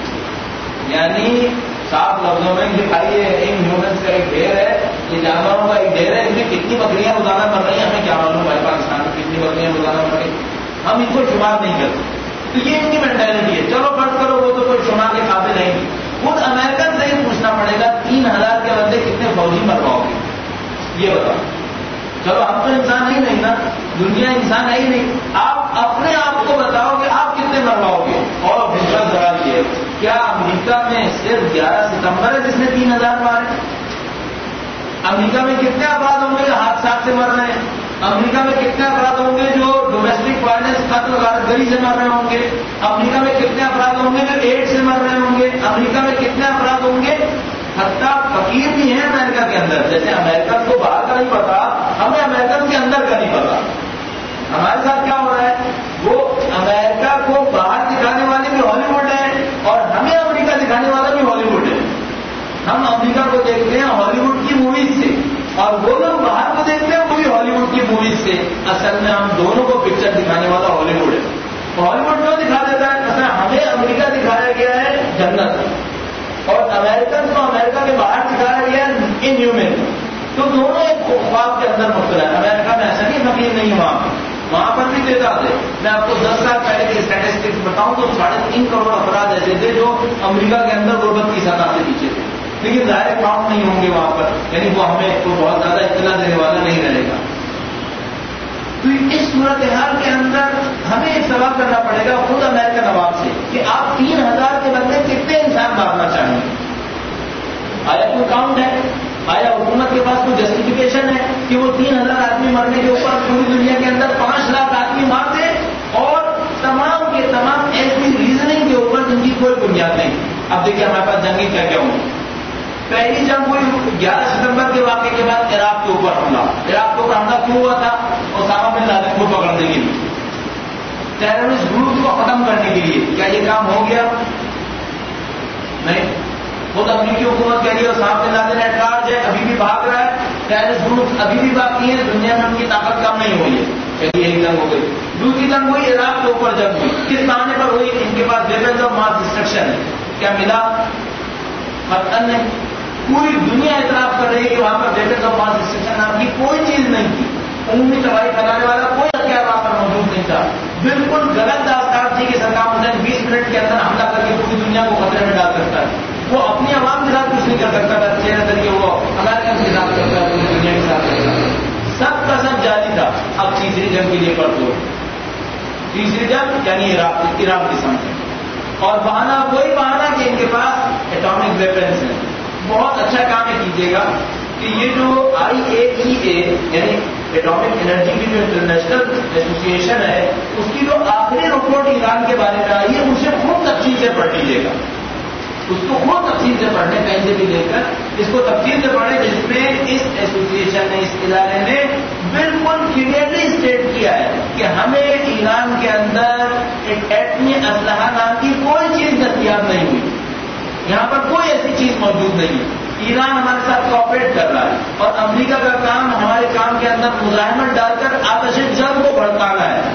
یعنی صاف لفظوں میں دکھائیے ان ہیومنس کا ایک ڈھیر ہے، یہ جانوروں کا ایک ڈھیر ہے، اس میں کتنی بکریاں روزانہ مر رہی ہیں ہمیں کیا معلوم بھائی پاکستان میں کتنی بکریاں روزانہ مر رہی ہیں، ہم ان کو شمار نہیں کرتے. تو یہ ان کی مینٹلٹی ہے، چلو فرض کرو وہ تو کوئی شمار کے قابل نہیں. خود امریکن سے ہی پوچھنا پڑے گا تین ہزار کے بندے کتنے فوجی مرواؤ گے، یہ بتاؤ. چلو ہم تو انسان ہی نہیں نا، دنیا انسان ہے ہی نہیں، آپ اپنے آپ کو بتاؤ کہ آپ کتنے مرواؤ گے. اور دوسرا سوال یہ ہے کیا امریکہ میں صرف گیارہ ستمبر ہے جس نے تین ہزار مارے؟ امریکہ میں کتنے افراد ہوں گے جو حادثات سے مر رہے ہیں؟ امریکہ میں کتنے افراد ہوں گے جو ڈومیسٹک وائلنس قتل غارت گری سے مر رہے ہوں گے؟ امریکہ میں کتنے افراد ہوں گے جو ایڈس سے مر رہے ہوں گے؟ امریکہ میں کتنے افراد ہوں گے حتیٰ فقیر بھی ہیں امریکہ کے اندر؟ جیسے امریکن کو باہر کا نہیں پتا، ہمیں امریکن کے اندر کا نہیں پتا. ہمارے ساتھ کیا ہو رہا ہے، وہ امریکہ کو باہر دکھانے والے بھی ہالی ووڈ ہے اور ہمیں امریکہ دکھانے والا بھی ہالی ووڈ ہے. ہم امریکہ کو دیکھتے ہیں ہالی ووڈ کی موویز سے اور وہ لوگ باہر کو دیکھتے ہیں وہ بھی ہالی ووڈ کی موویز سے. اصل میں ہم دونوں کو پکچر دکھانے والا ہالی ووڈ ہے. ہالی ووڈ کیوں دکھا دیتا ہے؟ اصل ہمیں امریکہ دکھایا گیا ہے جنت اور امریکن کو امریکہ کے باہر دکھایا گیا ہے ان ہیومن. تو دونوں ایک خواب کے اندر مبتلا ہے. امریکہ میں ایسا نہیں فقیر نہیں ہے، وہاں وہاں پر بھی تعداد ہے. میں آپ کو دس سال پہلے کے اسٹیٹسٹکس بتاؤں تو ساڑھے تین کروڑ افراد ایسے تھے جو امریکہ کے اندر غربت کی سطح سے پیچھے تھے، لیکن ظاہر کاؤنٹ نہیں ہوں گے وہاں پر، یعنی وہ ہمیں کوئی بہت زیادہ اطلاع دینے والا نہیں رہے گا. تو اس صورتحال کے اندر ہمیں ایک سوال کرنا پڑے گا خود امریکن عوام سے کہ آپ تین ہزار کے بندے کتنے انسان مارنا چاہیں گے؟ آیا کوئی کاؤنٹ ہے؟ آیا حکومت کے پاس کوئی جسٹیفیکیشن ہے کہ وہ تین ہزار آدمی مرنے کے اوپر پوری دنیا کے اندر پانچ لاکھ آدمی مار دے اور تمام کے تمام ایسی ریزننگ کے اوپر جن کی کوئی بنیاد نہیں؟ اب دیکھیے ہمارے پاس جنگی کیا کیا ہوں. پہلی جنگ ہوئی گیارہ ستمبر کے واقعے کے بعد عراق کے اوپر حملہ. عراق کے اوپر حملہ کیوں ہوا تھا؟ اسامہ بن لادن کو پکڑنے کے لیے، ٹیررسٹ گروپ کو ختم کرنے کے لیے. کیا یہ کام ہو گیا؟ نہیں. خود امریکی حکومت کہہ رہی ہے Osama bin Laden at large ہے، ابھی بھی بھاگ رہا ہے، ٹیررسٹ گروپ ابھی بھی باقی ہیں، دنیا میں ان کی طاقت کم نہیں ہوئی ہے. چلیے ایک جنگ ہو گئی. دوسری جنگ ہوئی عراق کے اوپر جنگ ہوئی. کس بہانے پر ہوئی؟ ان کے پاس ویپنز آف ماس ڈسٹرکشن ہے. کیا ملا؟ قطعاً نہیں. پوری دنیا اعتراف کر رہی ہے کہ وہاں پر ویپنز آف ماس ڈسٹرکشن نام کی کوئی چیز نہیں تھی. عمومی تباہی پھیلانے والا کوئی ہتھیار وہاں پر موجود نہیں تھا. بالکل غلط داستان تھی کہ صدام حسین بیس منٹ کے اندر حملہ کر کے پوری دنیا کو خطرے میں ڈال سکتا ہے. وہ اپنی عوام کے ساتھ کچھ نہیں کر سکتا تھا، چہرے طریقے وہ امریکن کے ساتھ کرتا ہے، پوری دنیا کے ساتھ کرتا ہے. سب کا سب جاری تھا. اب تیسری جنگ کے لیے پڑھ دو. تیسری جنگ یعنی عراق عراق کی سمجھ اور بہانہ کوئی بہانہ کہ ان کے پاس ایٹامک ویپنس ہیں. بہت اچھا کام یہ کیجیے گا کہ یہ جو آئی اے ای اے یعنی ایٹامک انرجی کی جو انٹرنیشنل ایسوسیشن ہے اس کی جو آخری رپورٹ ایران کے بارے میں آئی ہے اسے خود تفصیل سے پڑھ لیجیے گا. اس کو خود تفصیل سے پڑھنے کہیں سے بھی لے کر اس کو تفصیل سے پڑھیں جس میں اس ایسوسیشن نے اس ادارے نے بالکل کلیئرلی اسٹیٹ کیا ہے کہ ہمیں ایران کے اندر ایک ایٹمی اسلحہ نام کی کوئی چیز دستیاب نہیں ہوئی. یہاں پر کوئی ایسی چیز موجود نہیں ہے. ایران ہمارے ساتھ کوآپریٹ کر رہا ہے اور امریکہ کا کام ہمارے کام کے اندر مزاحمت ڈال کر آتش جنگ کو بھڑکانا ہے.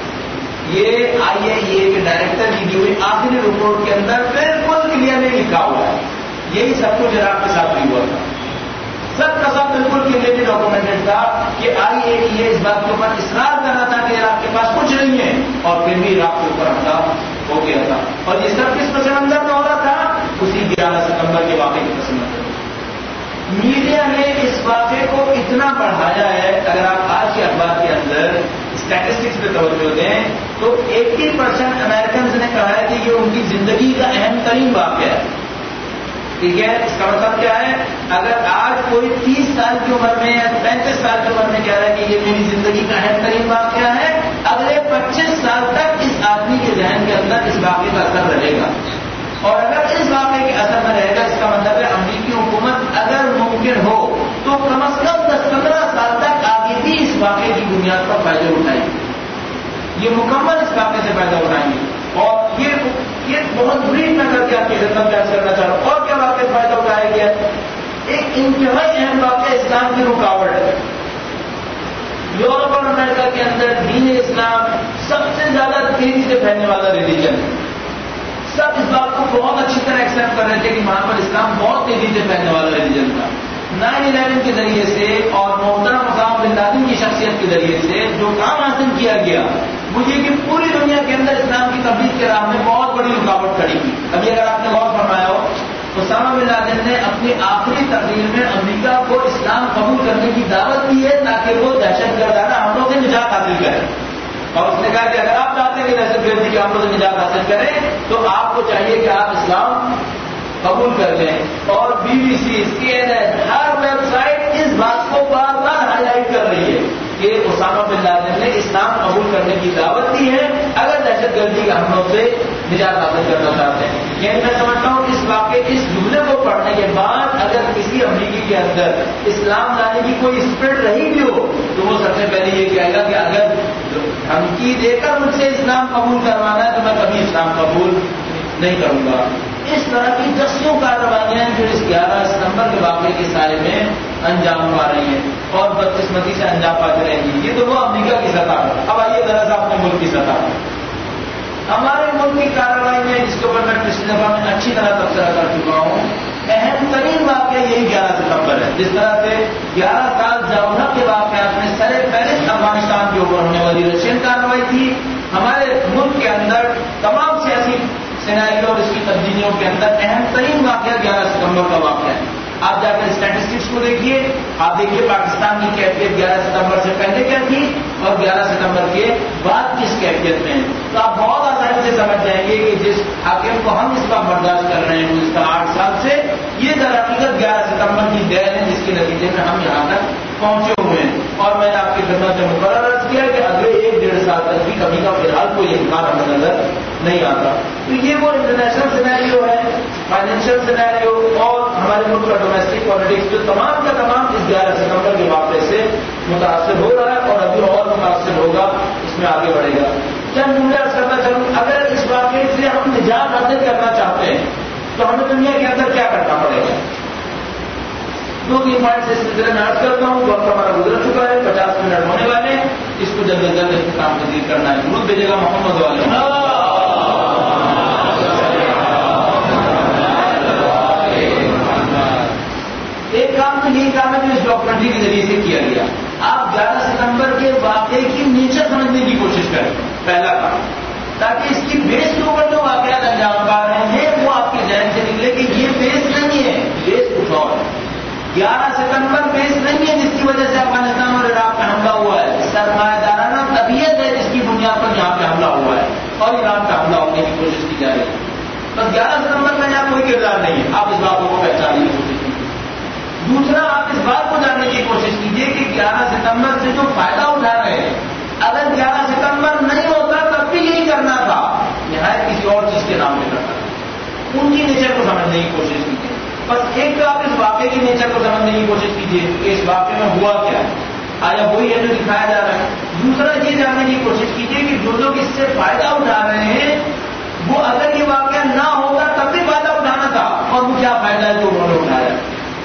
یہ آئی اے ای اے کے ڈائریکٹر کی دی ہوئی آخری رپورٹ کے اندر بالکل کلیئرلی لکھا ہوا ہے. یہی سب کچھ عراق کے ساتھ بھی ہوا تھا. سب کا سب بالکل کلیئرلی ڈاکومنٹڈ تھا کہ آئی اے ای اے اس بات کے اوپر اصرار کر رہا تھا کہ عراق کے پاس کچھ نہیں ہے اور پھر بھی عراق کے اوپر حملہ ہو گیا تھا. اور یہ سب کس پس منظر میں ہو رہا تھا؟ اسی گیارہ ستمبر کے واقعے کے پس منظر. میڈیا نے اس واقعے کو اتنا بڑھایا ہے. اگر آپ آج کے اخبار کے اندر اسٹیٹسٹکس پہ توجہ دیں تو ایٹی پرسینٹ امریکنز نے کہا ہے کہ یہ ان کی زندگی کا اہم ترین واقعہ ہے. ٹھیک ہے، اس کا مطلب کیا ہے؟ اگر آج کوئی تیس سال کی عمر میں یا پینتیس سال کی عمر میں کہہ رہا ہے کہ یہ میری زندگی کا اہم ترین واقعہ ہے، اگلے پچیس سال تک اس آدمی کے ذہن کے اندر اس واقعے کا اثر رہے گا. اور اگر اس واقعے کے اثر میں رہے گا، اس کا مطلب ہے امریکی حکومت اگر ممکن ہو تو کم از کم دس پندرہ سال تک آگے بھی اس واقعے کی بنیاد پر فائدے اٹھائیں گے. یہ مکمل اس واقعے سے فائدہ اٹھائیں گے. اور یہ یہ بہت بری میں کر کے آپ کی خدمت پیش کرنا چاہ رہا ہوں. اور کیا واقعہ سے فائدہ اٹھایا گیا؟ ایک انتہائی اہم واقعہ اسلام کی رکاوٹ ہے. یورپ اور امریکہ کے اندر دین اسلام سب سے زیادہ تیزی سے پھیلنے والا ریلیجن ہے. سب اس بات کو بہت اچھی طرح ایکسپٹ کر رہے تھے کہ وہاں پر اسلام بہت تیزی سے پھیلنے والا ریلیجن تھا. نائن الیون کے ذریعے سے اور محترم اسامہ بن لادن کی شخصیت کے ذریعے سے جو کام حاصل کیا گیا وہ یہ کہ پوری دنیا کے اندر اسلام کی تبلیغ کے راہ میں بہت بڑی رکاوٹ کھڑی کی. ابھی اگر آپ نے غور فرمایا ہو، اسامہ بن لادن نے اپنی آخری تقریر میں امریکہ کو اسلام قبول کرنے کی دعوت دی ہے تاکہ وہ دہشت گردانہ حملوں سے نجات حاصل کرے. اور اس نے کہا کہ اگر آپ چاہتے ہیں کہ دہشت گردی کے حملوں سے نجات حاصل کریں تو آپ کو چاہیے کہ آپ اسلام قبول کر لیں. اور B B C, C N N, ہر ویب سائٹ اس بات کو بار بار ہائی لائٹ کر رہی ہے کہ اسامہ بن لادن نے اسلام قبول کرنے کی دعوت دی ہے اگر دہشت گردی کے حملوں سے نجات حاصل کرنا چاہتے ہیں. یعنی میں سمجھتا ہوں اس واقعے اس جملے کو پڑھنے کے بعد اگر کسی امریکی کے اندر اسلام لانے کی کوئی اسپرٹ رہی بھی ہو تو وہ سب سے پہلے یہ کہے گا کہ اگر دھمکی دے کر مجھ سے اسلام قبول کروانا ہے تو میں کبھی اسلام قبول نہیں کروں گا. اس طرح کی دسیوں کارروائیاں جو اس گیارہ ستمبر کے واقعے کے سائے میں انجام پا رہی ہیں اور بدقسمتی سے انجام پاتے رہیں گی. یہ تو وہ امریکہ کی سطح ہے. اب آئیے ذرا سا اپنے ملک کی سطح ہے. ہمارے ملک کی کارروائی میں جس کے اوپر میں پچھلے دفعہ میں اچھی طرح تبصرہ کر چکا ہوں، اہم ترین واقعہ یہی گیارہ ستمبر ہے. جس طرح سے گیارہ سال جمہوریہ کے واقعات میں سر فہرست افغانستان کے اوپر ہونے والی رشین کارروائی تھی. ہمارے ملک کے اندر تمام سیاسی سیناریو اور اس کی تبدیلیوں کے اندر اہم ترین واقعہ گیارہ ستمبر کا واقعہ ہے. آپ جا کر اسٹیٹسٹکس کو دیکھیے، آپ دیکھیے پاکستان کی کیفیت گیارہ ستمبر سے پہلے کیا تھی اور گیارہ ستمبر کے بعد کس کیفیت میں ہے. تو آپ بہت آسانی سے سمجھ جائیں گے کہ جس حاکم کو ہم اس وقت برداشت کر رہے ہیں گزشتہ آٹھ سال سے، یہ در حقیقت گیارہ ستمبر کی دیر ہے جس کے نتیجے میں ہم یہاں تک پہنچے ہوئے ہیں. اور میں نے آپ کی خدمت میں مقرر عرض کیا کہ اگلے ایک ڈیڑھ سال تک بھی کبھی کا فی الحال کوئی امکان ہمیں نظر نہیں آتا. تو یہ وہ انٹرنیشنل سینیریو ہے، فائنینشیل سینیریو اور ہمارے ملک کا ڈومیسٹک پالیٹکس جو تمام کا تمام اس گیارہ ستمبر کے واقعے سے متاثر ہو رہا ہے اور ابھی اور متاثر ہوگا، اس میں آگے بڑھے گا. چند جملے عرض کرنا چاہوں، اگر اس واقعے سے ہم نجات حاصل کرنا چاہتے ہیں تو ہمیں دنیا کے اندر کیا کرنا پڑے گا؟ دو تین پوائنٹ سے اس سلسلے میں عرض کرتا ہوں. وقت ہمارا گزر چکا ہے، پچاس منٹ ہونے والے، اس کو جلد از جلد اختتام پذیر کرنا ہے. درود بھیجے گا محمد والے. ایک کام تو یہی کام ہے جو اس ڈاکومنٹری کے ذریعے سے کیا گیا. آپ گیارہ ستمبر کے واقعے کی نیچر سمجھنے کی کوشش کریں، پہلا کام، تاکہ اس کی بیس کے اوپر جو واقعات انجام پا رہے ہیں وہ آپ کے ذہن سے نکلے کہ یہ بیس نہیں ہے، بیس کچھ اور ہے. گیارہ ستمبر بیس نہیں ہے جس کی وجہ سے افغانستان اور عراق پہ حملہ ہوا ہے. سرمایہ دارانہ طبیعت ہے جس کی بنیاد پر یہاں پہ حملہ ہوا ہے اور ایران پہ حملہ ہونے کی کوشش کی جا رہی ہے. بس گیارہ ستمبر میں یہاں کوئی کردار نہیں ہے. آپ اس باتوں کو پہچاننے کی کوشش کیجیے. دوسرا، آپ اس بات کو جاننے کی کوشش کیجیے کہ گیارہ ستمبر سے جو فائدہ اٹھا رہے ہیں، اگر گیارہ ستمبر نہیں ہوتا تب بھی یہی کرنا تھا، یہاں کسی اور چیز کے نام پہ کرنا تھا. ان کی نیچر کو سمجھنے کی کوشش کیجیے. بس ایک تو آپ اس واقعے کی نیچر کو سمجھنے کی کوشش کیجیے کہ اس واقعے میں ہوا کیا ہے، آیا وہی ہے جو دکھایا جا رہا ہے. دوسرا یہ جاننے کی کوشش کیجیے کہ جو لوگ اس سے فائدہ اٹھا رہے ہیں وہ اگر یہ واقعہ نہ ہوتا تب بھی فائدہ اٹھانا تھا اور وہ کیا فائدہ ہے جو انہوں نے اٹھایا.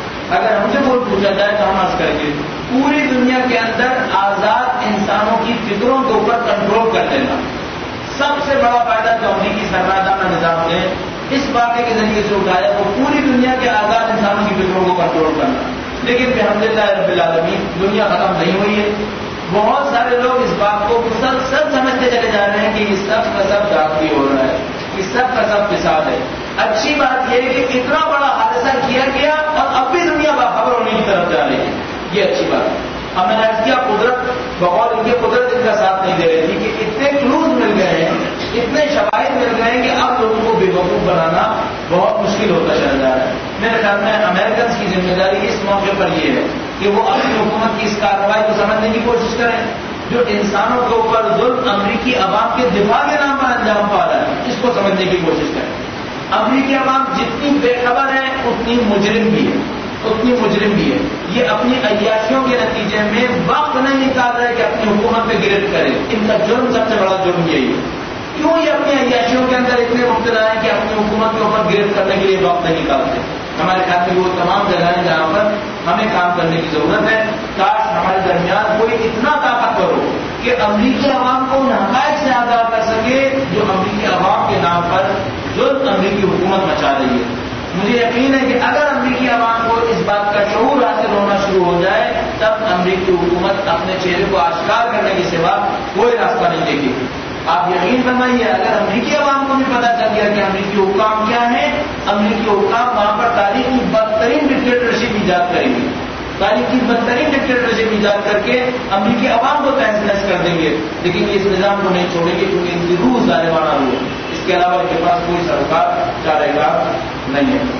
فکروں کے اوپر کنٹرول کر لینا. سب سے بڑا فائدہ جو امریکی سرمایہ نظام نے اس واقعے کے ذریعے سے اٹھایا وہ پوری دنیا کے آزاد انسانوں کی فکروں کو کنٹرول کرنا. لیکن الحمدللہ رب العالمین دنیا ختم نہیں ہوئی ہے. بہت سارے لوگ اس بات کو مسلسل سمجھتے چلے جا رہے ہیں کہ یہ سب کا سب داخلی ہو رہا ہے, یہ سب کا سب فساد ہے. اچھی بات یہ ہے کہ اتنا بڑا حادثہ کیا گیا اور اب بھی دنیا باخبر ہونے کی طرف جا رہی ہے, یہ اچھی بات ہے. اب میں نے عرض کیا قدرت بغور ان کے قدرت ان کا ساتھ نہیں دے رہی تھی کہ اتنے کلوز مل گئے ہیں, اتنے شواہد مل گئے ہیں کہ اب لوگوں کو بے وقوف بنانا بہت مشکل ہوتا چلا جا رہا ہے. میرے خیال میں امریکنس کی ذمہ داری اس موقع پر یہ ہے کہ وہ اپنی حکومت کی اس کارروائی کو سمجھنے کی کوشش کریں. جو انسانوں کے اوپر ظلم امریکی عوام کے دفاع کے نام پر انجام پا رہا ہے اس کو سمجھنے کی کوشش کریں. امریکی عوام جتنی بے خبر ہے اتنی مجرم بھی ہے, اتنی مجرم بھی ہے. یہ اپنی عیاشیوں کے نتیجے میں وقت نہیں نکال رہے کہ اپنی حکومت پہ گرفت کرے. ان کا جرم سب سے بڑا جرم یہی ہے. کیوں یہ اپنی عیاشیوں کے اندر اتنے مبتلا ہیں کہ اپنی حکومت کے اوپر گرفت کرنے کے لیے وقت نہیں نکالتے. ہمارے خیال میں وہ تمام جگہیں جہاں پر ہمیں کام کرنے کی ضرورت ہے. کاش ہمارے درمیان کوئی اتنا طاقتور ہو کہ امریکی عوام کو ان حقائق سے آگاہ کر سکے جو امریکی عوام کے نام پر جو امریکی حکومت مچا رہی ہے. مجھے یقین ہے کہ اگر امریکی عوام کو اس بات کا شعور حاصل ہونا شروع ہو جائے تب امریکی حکومت اپنے چہرے کو آشکار کرنے کے سوا کوئی راستہ نہیں دیکھے گی. آپ یقین فرمائیے اگر امریکی عوام کو بھی پتا چل گیا کہ امریکی حکام کیا ہے, امریکی حکام وہاں پر تاریخ کی بدترین ڈکٹیٹرشپ ایجاد کریں گے, تاریخ کی بدترین ڈکٹیٹرشپ ایجاد کر کے امریکی عوام کو تہس نہس کر دیں گے. لیکن یہ اس نظام کو نہیں چھوڑیں گے کیونکہ ان کی روح ظالمانہ روح ہے. اس کے علاوہ ان کے پاس کوئی سرکار چارے گا نہیں ہے.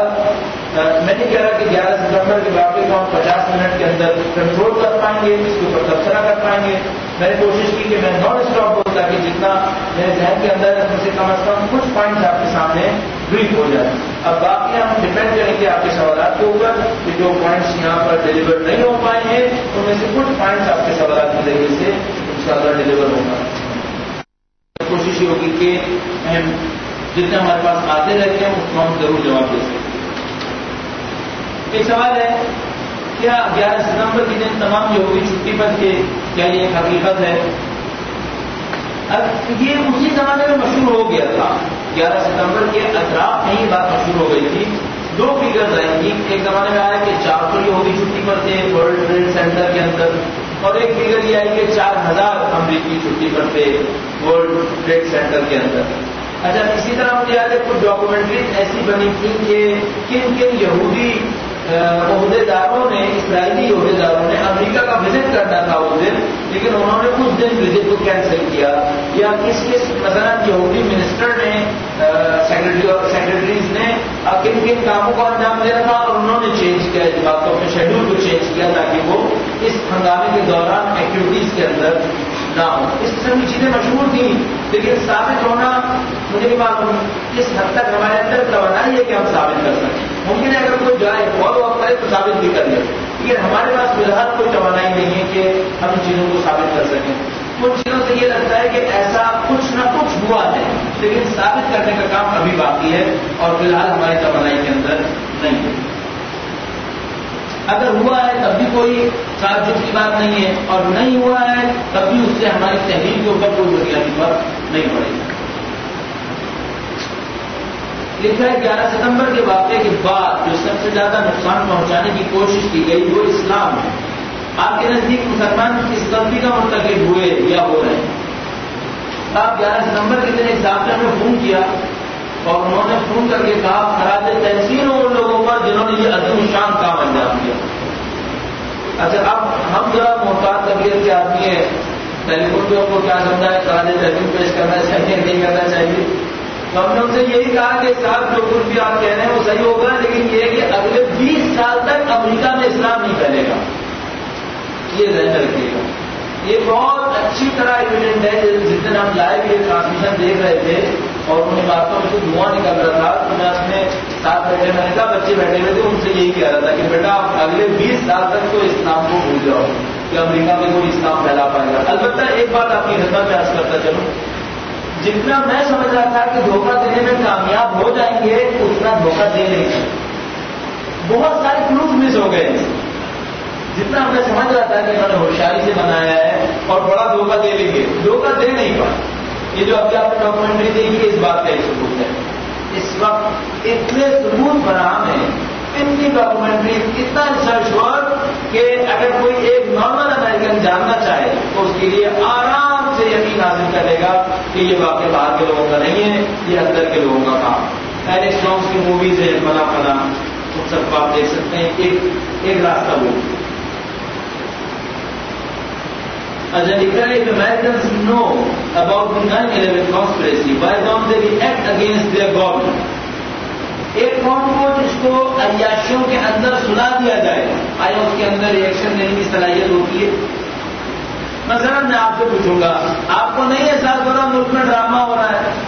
میں نہیں کہہ رہا کہ گیارہ ستمبر کے واقعے کو ہم پچاس منٹ کے اندر کنٹرول کر پائیں گے, اس کے اوپر تبصرہ کر پائیں گے. میں نے کوشش کی کہ میں نان اسٹاپ ہوں تاکہ جتنا میرے ذہن کے اندر ہے اس میں سے کم از کم کچھ پوائنٹس آپ کے سامنے بریف ہو جائے. اب باقی ہم ڈپینڈ کریں گے آپ کے سوالات کے اوپر کہ جو پوائنٹس یہاں پر ڈیلیور نہیں ہو پائے ہیں ان میں سے کچھ پوائنٹس آپ کے سوالات کے ذریعے سے انشاءاللہ ڈیلیور ہوگا. کوشش یہ ہوگی کہ ہم جتنے ہمارے پاس آتے رہتے ہیں اس کو ہم ضرور جواب دے سکیں. ایک سوال ہے کیا گیارہ ستمبر کے دن تمام یہودی چھٹی پر تھے, کیا یہ ایک حقیقت ہے؟ اب یہ اسی زمانے میں مشہور ہو گیا تھا, گیارہ ستمبر کے اطراف میں یہ بات مشہور ہو گئی تھی. دو فگرز آئیں گی, ایک زمانے میں آیا کہ چار سو یہودی چھٹی پر تھے ورلڈ ٹریڈ سینٹر کے اندر, اور ایک فگر یہ آئی کہ چار ہزار امریکی چھٹی پر تھے ورلڈ ٹریڈ سینٹر کے اندر. اچھا اسی طرح مجھے یاد ہے کچھ ڈاکومنٹریز ایسی بنی تھی کہ کن کن یہودی عہدے داروں نے, اسرائیلی عہدے داروں نے امریکہ کا وزٹ کرنا تھا اس دن, لیکن انہوں نے اس دن وزٹ کو کینسل کیا. یا کس کس مثلا یہودی منسٹر نے سیکرٹری اور سیکرٹریز نے کن کن کاموں کو انجام دیا تھا اور انہوں نے چینج کیا اس بات کو, اپنے شیڈول کو چینج کیا تاکہ وہ اس ہنگامے کے دوران ایکٹیویٹیز کے اندر نہ ہو. اس قسم کی چیزیں مشہور تھیں لیکن ثابت ہونا مجھے نہیں معلوم کس حد تک ہمارے اندر توانائی ہے کہ ہم ثابت کر سکیں. ممکن ہے اگر کوئی جائے فالو اپ کرے تو ثابت بھی کر لے, لیکن ہمارے پاس فی الحال کوئی توانائی نہیں ہے کہ ہم ان چیزوں کو ثابت کر سکیں. کچھ چیزوں سے یہ لگتا ہے کہ ایسا کچھ نہ کچھ ہوا ہے لیکن ثابت کرنے کا کام ابھی باقی ہے اور فی الحال ہماری توانائی کے اندر نہیں ہے. اگر ہوا ہے تب بھی کوئی تعجب کی بات نہیں ہے, اور نہیں ہوا ہے تب بھی اس سے ہماری تحریر کے اوپر کوئی بنیادی فرق نہیں پڑے گا. لکھا ہے گیارہ ستمبر کے واقعے کے بعد جو سب سے زیادہ نقصان پہنچانے کی کوشش کی گئی وہ اسلام ہے. آپ کے نزدیک مسلمان کس غلطی کا مرتکب ہوئے یا ہو رہے ہیں؟ آپ گیارہ ستمبر کے دن ایک ڈاکٹر نے فون کیا اور انہوں نے فون کر کے کہا خراج تحسین ہو ان لوگوں پر جنہوں نے یہ عظیم شان کام انجام دیا. اچھا اب ہم ذرا محتاط طبیعت کے آدمی ہیں, ٹیلی فون پہ ان کو کیا سمجھا ہے خراج تحسین پیش کرنا چاہیے نہیں کرنا چاہیے. تو ہم نے ان سے یہی کہا کہ صاحب جو کچھ بھی آپ کہہ رہے ہیں وہ صحیح ہوگا, لیکن یہ ہے کہ اگلے بیس سال تک امریکہ میں اسلام نہیں پھیلے گا, یہ ذہن رکھیے گا. یہ بہت اچھی طرح ایویڈنٹ ہے. جس دن ہم لائیو یہ ٹرانسمیشن دیکھ رہے تھے اور انہیں باتوں میں سے دھواں نکل رہا تھا تو میں اپنے ساتھ بیٹھے میں نے کہا بچے بیٹھے ہوئے تھے ان سے یہی کہہ رہا تھا کہ بیٹا آپ اگلے بیس سال تک تو اسلام کو بھول جاؤ کہ امریکہ میں کوئی اسلام پھیلا پائے گا. البتہ ایک بات آپ کی خدمت میں عرض کرتا چلوں, جتنا میں سمجھ رہا تھا کہ دھوکہ دینے میں کامیاب ہو جائیں گے اتنا دھوکہ دے نہیں سکتے. بہت سارے کلوز مس ہو گئے. جتنا ہمیں سمجھ رہا تھا کہ انہوں نے ہوشیاری سے بنایا ہے اور بڑا دھوکہ دے لیں گے، دھوکہ دے نہیں پائے۔ یہ جو ابھی آپ نے ڈاکومنٹری دیکھی ہے اس بات کا ایک ثبوت ہے۔ اس وقت اتنے ثبوت فراہم ہیں، اتنی ڈاکومنٹری، اتنا ریسرچ ورک کہ اگر کوئی ایک نارمل امریکن جاننا چاہے تو اس کے لیے آرام سے یقین حاصل کرے گا کہ یہ واقعہ باہر کے لوگوں کا نہیں ہے، یہ اندر کے لوگوں کا کام۔ ایلیکس جونس کی موویز ہے فلاں فلاں، ان سب کو آپ دیکھ سکتے ہیں۔ ایک ایک راستہ وہ اچھا لکھا ہے کہ Americans know about the nine eleven conspiracy, why don't they act against their government؟ ایک قوم کو جس کو عیاشیوں کے اندر سلا دیا جائے، آیا اس کے اندر ریئیکشن دینے کی صلاحیت ہوتی ہے؟ مثلا میں آپ سے پوچھوں گا، آپ کو نہیں احساس ہو رہا ملک میں ڈرامہ ہو رہا ہے؟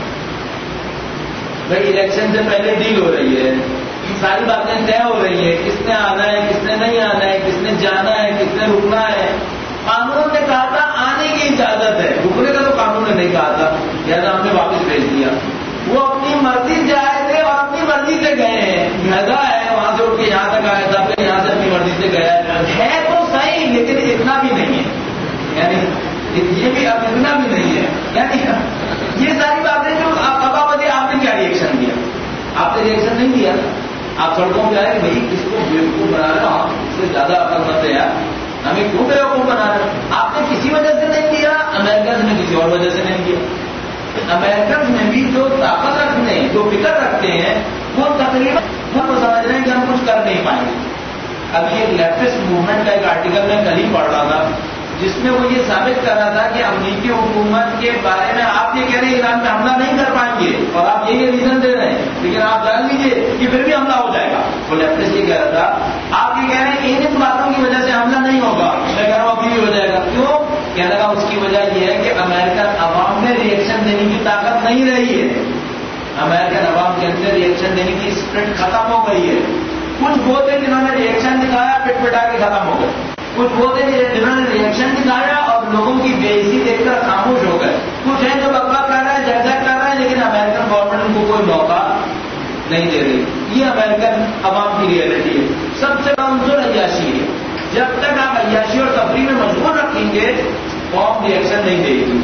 بھائی الیکشن سے پہلے ڈیل ہو رہی ہے، ساری باتیں طے ہو رہی ہیں، کس نے آنا ہے کس نے نہیں آنا ہے، کس نے جانا ہے کس نے رکنا ہے۔ قانون نے کہا تھا آنے کی اجازت ہے، رکنے کا تو قانون نے نہیں کہا تھا، لہٰذا ہم نے واپس بھیج دیا۔ وہ اپنی مرضی سے آئے تھے اور اپنی مرضی سے گئے ہیں، لہذا ہے وہاں سے اٹھ کے یہاں تک آیا تھا، پھر یہاں سے اپنی مرضی سے گیا ہے تو صحیح، لیکن اتنا بھی نہیں ہے، یعنی یہ بھی اب اتنا بھی نہیں ہے، یعنی یہ ساری باتیں جو ابا بدے آپ نے کیا ریئیکشن دیا؟ آپ نے ریئیکشن نہیں دیا، آپ سڑکوں پہ آئے کہ بھائی کس کو بیوقوف بنا رہے ہو، اس سے زیادہ عقل مت ہے یار، ہمیں کیوں بیوقوف بنا رہے ہیں؟ آپ نے کسی وجہ سے نہیں کیا، امریکنز نے کسی اور وجہ سے نہیں کیا۔ امریکنز میں بھی جو طاقت رکھتے ہیں، جو فکر رکھتے ہیں، وہ تقریباً ہم کو سمجھ رہے ہیں کہ ہم کچھ کر نہیں پائیں گے۔ ابھی ایک لیفٹسٹ موومنٹ کا ایک آرٹیکل میں کل ہی پڑھ رہا تھا جس میں وہ یہ ثابت کر رہا تھا کہ امریکی حکومت کے بارے میں آپ یہ کہہ رہے ہیں ایران میں حملہ نہیں کر پائیں گے اور آپ یہ ریزن دے رہے ہیں، لیکن آپ جان لیجیے کہ پھر بھی حملہ ہو جائے گا۔ وہ لیفٹسٹ یہ کہہ رہا تھا آپ یہ کہہ رہے ہیں ان باتوں کی وجہ سے حملہ نہیں ہوگا، میں کہہ رہا ہوں ابھی بھی ہو جائے گا۔ کیوں کہنے کا؟ اس کی وجہ یہ ہے کہ امریکن عوام میں ریئیکشن دینے کی طاقت نہیں رہی ہے، امریکن عوام کے اندر ریئیکشن دینے کی اسپرٹ ختم ہو گئی ہے۔ کچھ وہ تھے جنہوں نے ریئیکشن دکھایا پٹ پٹا کے ختم ہو گئے، کچھ وہ تھے جنہوں نے ریئیکشن دکھایا اور لوگوں کی بے عزتی دیکھ کر خاموش ہو گئے، کچھ ہیں جو بکواس کر رہے ہیں جھگڑا کر رہے ہیں لیکن امریکن گورنمنٹ ان کو کوئی موقع نہیں دے رہی۔ یہ امریکن عوام کی ریئلٹی ہے۔ سب سے کمزور عیاشی ہے، جب تک آپ عیاشی اور تفریح میں مشغول رکھیں گے قوم ریئیکشن نہیں دے گی۔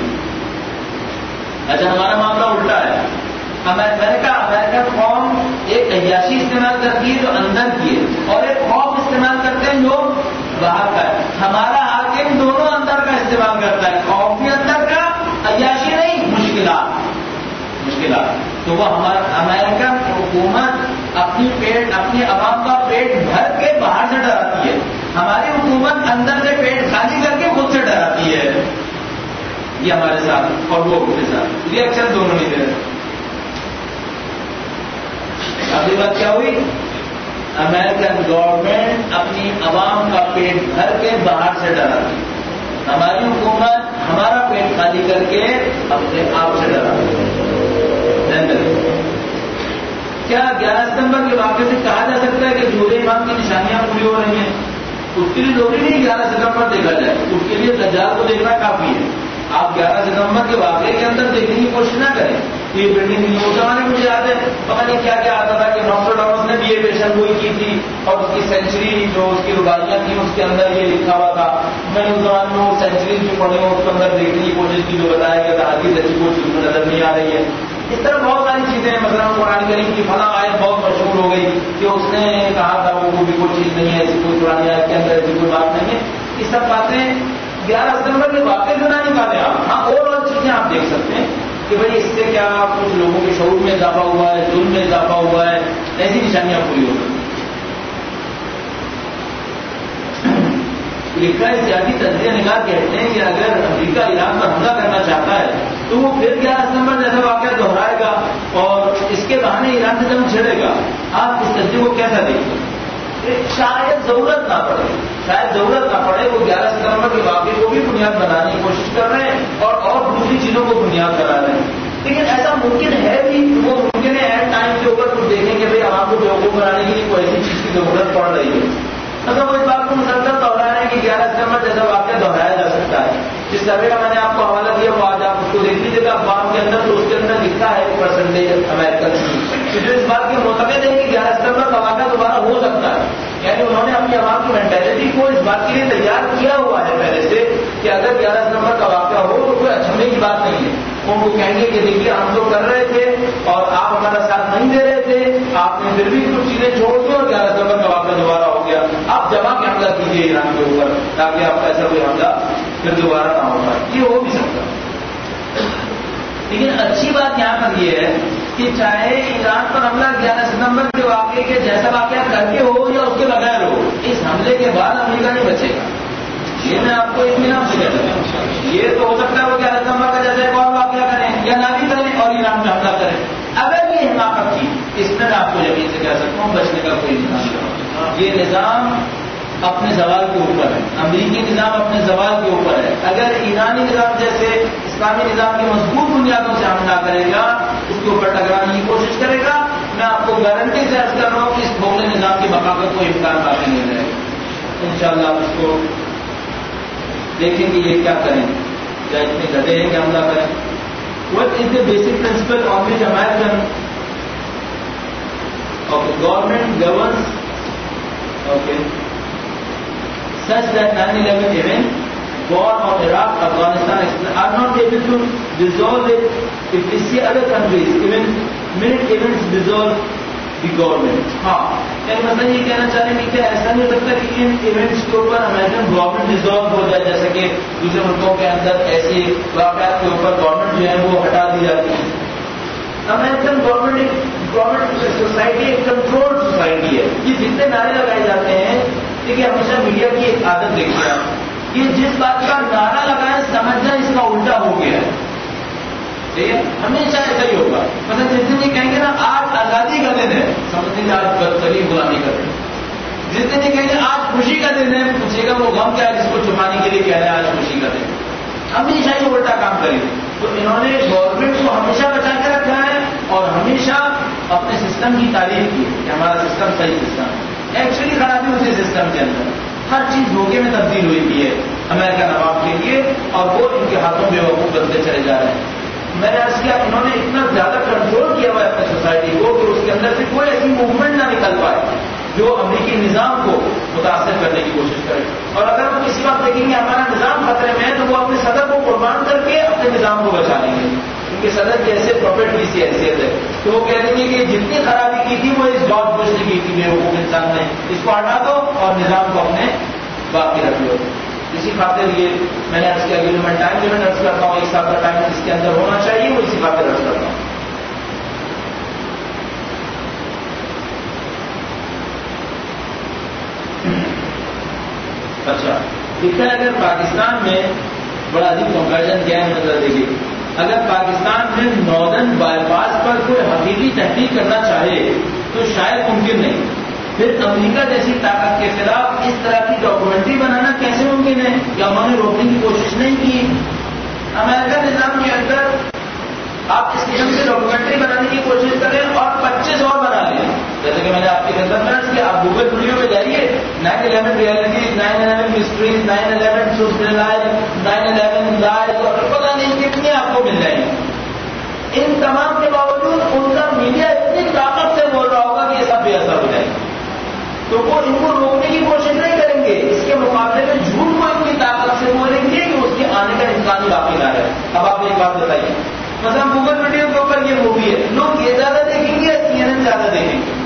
اچھا ہمارا معاملہ الٹا ہے، میں نے کہا امریکن قوم ایک عیاشی استعمال کرتی ہے جو اندر کی ہے اور ایک خوف استعمال کرتے ہیں جو باہر کا ہے۔ ہمارا حاکم دونوں اندر کا استعمال کرتا ہے، خوف بھی اندر کا، عیاشی نہیں، مشکلات مشکلات تو وہ ہمارا امریکن حکومت اپنی پیٹ اپنی عوام کا پیٹ بھر کے باہر سے ڈراتی ہے، ہماری حکومت اندر سے پیٹ خالی کر کے خود سے ڈراتی ہے۔ یہ ہمارے ساتھ اور وہ کے ساتھ ریئیکشن دونوں نہیں دے رہے۔ اگلی بات کیا ہوئی؟ امریکن گورنمنٹ اپنی عوام کا پیٹ بھر کے باہر سے ڈراتی ہے، ہماری حکومت ہمارا پیٹ خالی کر کے اپنے آپ سے ڈراتی ہے۔ کیا گیارہ ستمبر کے واقعے سے کہا جا سکتا ہے کہ جھوٹ امام کی نشانیاں پوری ہو رہی ہیں؟ اس کے لیے ضروری نہیں گیارہ ستمبر دیکھا جائے، اس کے لیے دجال کو دیکھنا کافی ہے۔ آپ گیارہ ستمبر کے واقعے کے اندر دیکھنے کی کوشش نہ کریں۔ یہ بلڈنگ اس زمانے میں مجھے یاد ہے پتہ نہیں کیا کیا آتا تھا کہ نوسٹراڈامس نے بھی یہ پیشن گوئی کی تھی اور اس کی سینچری جو اس کی رباعیاں تھیں اس کے اندر یہ لکھا ہوا تھا۔ میں نے اس زمانے میں وہ سینچریز جو پڑھی ہوں اس کے اندر دیکھنے کی کوشش کی جو بتایا کہ حدیث ایسی کوئی چیز نظر نہیں آ رہی ہے۔ اس طرح بہت ساری چیزیں ہیں، مثلا قرآن کریم کی فلاں آیت بہت مشہور ہو گئی کہ اس نے کہا تھا وہ بھی کوئی چیز نہیں ہے، ایسی کوئی قرآن آیت کے اندر ایسی کوئی بات نہیں ہے۔ یہ سب باتیں گیارہ ستمبر کے واقعے جو نہ نکالیں آپ، ہاں اور اور چیزیں آپ دیکھ سکتے ہیں کہ بھائی اس سے کیا کچھ لوگوں کے شعور میں اضافہ ہوا ہے، ظلم میں اضافہ ہوا ہے، ایسی نشانیاں پوری ہو گئی۔ لکھا ہے سیاسی تجزیہ نگار کہتے ہیں کہ اگر امریکہ ایران پر حملہ کرنا چاہتا ہے تو وہ پھر گیارہ ستمبر جیسا واقعہ دہرائے گا اور اس کے بہانے ایران سے جنگ چھڑے گا۔ آپ اس تجزیے کو کیسا دیکھتے ہیں؟ شاید ضرورت نہ پڑے شاید ضرورت نہ پڑے وہ گیارہ ستمبر کے واقعے کو بھی بنیاد بنانے کی کوشش کر رہے ہیں اور اور دوسری چیزوں کو بنیاد بنا رہے ہیں، لیکن ایسا ممکن ہے بھی، وہ ممکن ہے ایٹ ٹائم کے اوپر کچھ دیکھیں کہ بھائی عوام کو بیوقوف بنانے کے لیے کوئی ایسی چیز کی ضرورت پڑ رہی ہے۔ مطلب وہ اس بات کو مسلسل دوہرا رہے ہیں کہ گیارہ ستمبر جیسا واقعہ دہرایا جا سکتا ہے۔ جس سروے کا میں نے آپ کو حوالہ دیا وہ آج آپ اس کو دیکھ لیجیے گا، اخبار کے اندر تو اس کے اندر لکھا ہے پرسنٹیج امریکن کہ جو اس بات کے معتقد ہے کہ گیارہ ستمبر کا واقعہ دوبارہ ہو سکتا ہے. یعنی انہوں نے اپنی عوام کی مینٹلٹی کو اس بات کے لیے تیار کیا ہوا ہے پہلے سے کہ اگر گیارہ ستمبر کا واقعہ ہو تو کوئی اچھمے کی بات نہیں ہے. ان کو کہیں گے کہ دیکھیے ہم تو کر رہے تھے اور آپ ہمارا ساتھ نہیں دے رہے تھے, آپ نے پھر بھی کچھ چیزیں چھوڑ دی اور گیارہ ستمبر کا واقعہ دوبارہ ہو گیا, آپ جمع کے حملہ کیجیے ایران کے اوپر تاکہ آپ کا ایسا کوئی حملہ پھر دوبارہ نہ ہو پائے. یہ ہو بھی سکتا. لیکن اچھی بات یہاں پر یہ ہے کہ چاہے ایران پر حملہ گیارہ ستمبر کے واقعے کے جیسا واقعہ کر کے ہو یا اس کے بغیر ہو, اس حملے کے بعد امریکہ نہیں بچے گا. یہ میں آپ کو اطمینان سے کہتا ہوں. یہ تو ہو سکتا ہے وہ گیارہ ستمبر کا جیسا ایک اور واقعہ کریں یا نہ بھی کریں اور ایران میں حملہ کریں. اگر یہ حماقت کی, اس میں میں آپ کو یقین سے کہہ سکتا ہوں بچنے کا کوئی نظام نہیں. یہ نظام اپنے زوال کے اوپر ہے, امریکی نظام اپنے زوال کے اوپر ہے. اگر ایرانی نظام جیسے اسلامی نظام کی مضبوط بنیادوں سے حملہ کرے گا, اس کے اوپر ٹکرانے کی کوشش کرے گا, میں آپ کو گارنٹی سے عرض کر رہا ہوں کہ اس بھوگلے نظام کی بقا کا کوئی امکان باقی نہیں رہے گا. ان شاء اللہ آپ اس کو دیکھیں گے یہ کیا کریں, یا اتنے گدے ہیں کہ حملہ کریں. What is the basic principle on which American government governs okay such that nine eleven event war on Iraq, Afghanistan are not able to dissolve it. If we see other countries, even minute events dissolve the government. ہاں یعنی مثلا یہ کہنا چاہ رہے ہیں کہ ایسا نہیں ہو سکتا کہ ان ایونٹس کے اوپر امریکن گورنمنٹ ڈیزالو ہو جائے, جیسے کہ دوسرے ملکوں کے اندر ایسی واقعات کے اوپر گورنمنٹ جو ہے وہ ہٹا دی جاتی ہے. امریکن گورنمنٹ ایک گورنمنٹ سوسائٹی ایک کنٹرول سوسائٹی ہے. یہ جتنے نعرے لگائے جاتے ہیں, دیکھیے ہمیشہ میڈیا کی ایک عادت دیکھیے آپ, یہ جس بات کا نعرہ لگائے سمجھنا اس کا الٹا ہو گیا ہے. ٹھیک ہے, ہمیشہ ایسا ہی ہوگا. مطلب جس دن یہ کہیں گے نا آج آزادی کا دن ہے, سمجھیں گے آج بدترین غلامی کا دن. جس دن یہ کہیں گے آج خوشی کا دن ہے, پوچھے گا وہ غم کیا ہے جس کو چھپانے کے لیے کہہ رہے ہیں آج خوشی کا دن. ہمیشہ یہ الٹا کام کریں گے. تو انہوں نے گورنمنٹ کو ہمیشہ بچا کے رکھا ہے اور ہمیشہ اپنے سسٹم کی تعریف کی کہ ہمارا سسٹم صحیح سسٹم ہے. ایکچولی خرابی اسی سسٹم کے اندر, ہر چیز دھوکے میں تبدیل ہوئی کی ہے امریکہ نواب کے لیے, اور وہ ان کے ہاتھوں بے وقوف بنتے چلے جا رہے ہیں. میں نے عرض کیا انہوں نے اتنا زیادہ کنٹرول کیا ہوا ہے اپنے سوسائٹی کو کہ اس کے اندر سے کوئی ایسی موومنٹ نہ نکل پائے جو امریکی نظام کو متاثر کرنے کی کوشش کرے. اور اگر وہ کسی وقت دیکھیں گے ہمارا نظام خطرے میں ہے تو وہ اپنے صدر کو قربان کر کے اپنے نظام کو بچا لیں گے, کیونکہ صدر کی ایسے پروفٹ کی سی حیثیت ہے تو وہ کہہ دیں گے کہ جتنی خرابی کی تھی وہ اس جارج بش نے کی تھی بے وقوف انسان نے, اس کو ہٹا دو اور نظام کو اپنے باقی رکھ لو. اسی خاطر یہ میں نے عرض کیا کہ میں ٹائم لمٹ عرض کرتا ہوں, ایک سال کا ٹائم اس کے اندر ہونا چاہیے, وہ اسی خاطر عرض کرتا ہوں. اچھا دکھتا ہے اگر پاکستان میں بڑا عجیب کنپیرزن کیا ہے, نظر دیکھیے, اگر پاکستان میں ناردرن بائی پاس پر کوئی حقیقی تحقیق کرنا چاہے تو شاید ممکن نہیں. پھر امریکہ جیسی طاقت کے خلاف اس طرح کی ڈاکومنٹری بنانا کیسے ممکن ہے, یا انہوں نے روکنے کی کوشش نہیں کی. امریکہ نظام کے اندر آپ اس قسم سے ڈاکومنٹری بنانے کی کوشش کریں اور پچیس اور بنا لیں, جیسے کہ میں نے آپ کی خدمت میں عرض کیا, آپ گوگل ویڈیو پہ جائیے, nine eleven realities, nine eleven histories, nine eleven socialise, nine eleven lies, اور پتہ نہیں کتنی آپ کو مل جائیں گے. ان تمام کے باوجود ان کا میڈیا اتنی طاقت سے بول رہا ہوگا کہ یہ سب بے اثر ہو جائے گا, تو وہ ان کو روکنے کی کوشش نہیں کریں گے. اس کے مقابلے میں جھوٹ کو ان کی طاقت سے بولیں گے کہ اس کے آنے کا امکان ہی باقی نہ ہے. اب آپ ایک بات بتائیے, مثلا گوگل ویڈیو کے اوپر یہ مووی ہے, لوگ یہ زیادہ دیکھیں گے یا سی این این زیادہ دیکھیں گے؟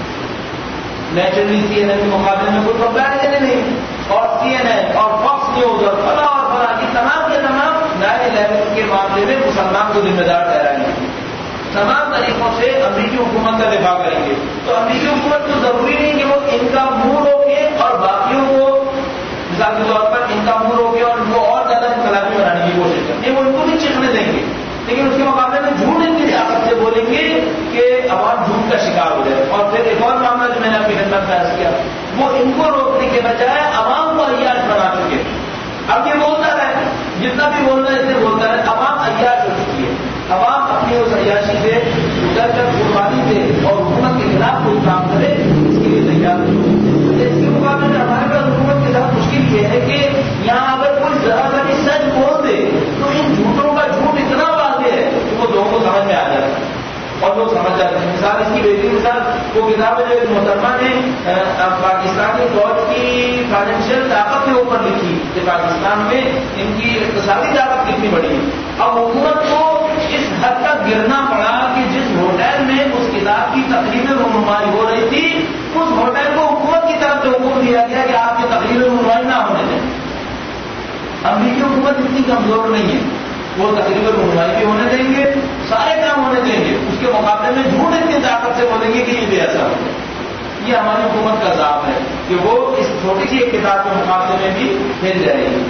نیچرلی سی این این کے مقابلے میں کوئی کمپیرزن نہیں, اور سی این این اور فاکس نیوز اور فلاں اور فلاں کی تمام کے تمام نائن الیون کے معاملے میں مسلمان کو ذمہ دار ٹھہرائیں گے, تمام طریقوں سے امریکی حکومت کا دفاع کریں گے. تو امریکی حکومت کو ضروری نہیں کہ وہ ان کا منہ روکے اور باقیوں کو مثال کے طور پر ان کا منہ روکے اور ان کو اور زیادہ انقلابی بنانے کی کوشش کریں, وہ ان کو نہیں چکھنے دیں گے, لیکن اس کے مقابلے میں جھوٹ ان کی طاقت سے بولیں گے کہ عوام جھوٹ کا شکار ہو جائے. اور پھر ایک اور معاملہ جو میں نے اپنی خدمت میں عرض کیا, وہ ان کو روکنے کے بجائے عوام کو عیاش بنا چکے. اب یہ بولتا رہے, جتنا بھی بولنا ہے اسے بولتا رہے, عوام عیاش ہو چکی ہے. عوام اپنی اس عیاشی سے ڈر کر قربانی دے اور حکومت کے خلاف کوئی کام کرے, اس کے لیے تیار ہو. اس کے مقابلے میں ہمارے پاس حکومت کے ساتھ مشکل یہ ہے کہ یہاں اگر کوئی ذرا سا بھی سچ بول دے تو ان جھوٹوں کا جھوٹ اتنا واضح ہے کہ وہ لوگوں کو سمجھ میں آ جاتا ہے. اور لوگ سمجھ جاتے ہیں. مثال اس کی بہترین مثال وہ کتاب ہے جو ایک محترمہ نے پاکستانی فوج کی فائنینشیل طاقت کے اوپر لکھی کہ پاکستان میں ان کی اقتصادی طاقت کتنی بڑی ہے. اب حکومت کو اس حد تک گرنا پڑا کہ جس ہوٹل میں اس کتاب کی تقریب رونمائی ہو رہی تھی اس ہوٹل کو حکومت کی طرف سے حکم دیا گیا کہ آپ کی تقریب رونمائی نہ ہونے دیں. امریکی حکومت اتنی کمزور نہیں ہے, وہ تقریب رونمائی بھی ہونے دیں گے, سارے کام ہونے دیں گے, اس کے مقابلے میں جھوٹ اتنی طاقت سے بولیں گے کہ یہ بھی ایسا ہوگا. یہ ہماری حکومت کا ضابط ہے کہ وہ اس چھوٹی سی ایک کتاب کے مقابلے میں بھی پھیل جائے گی.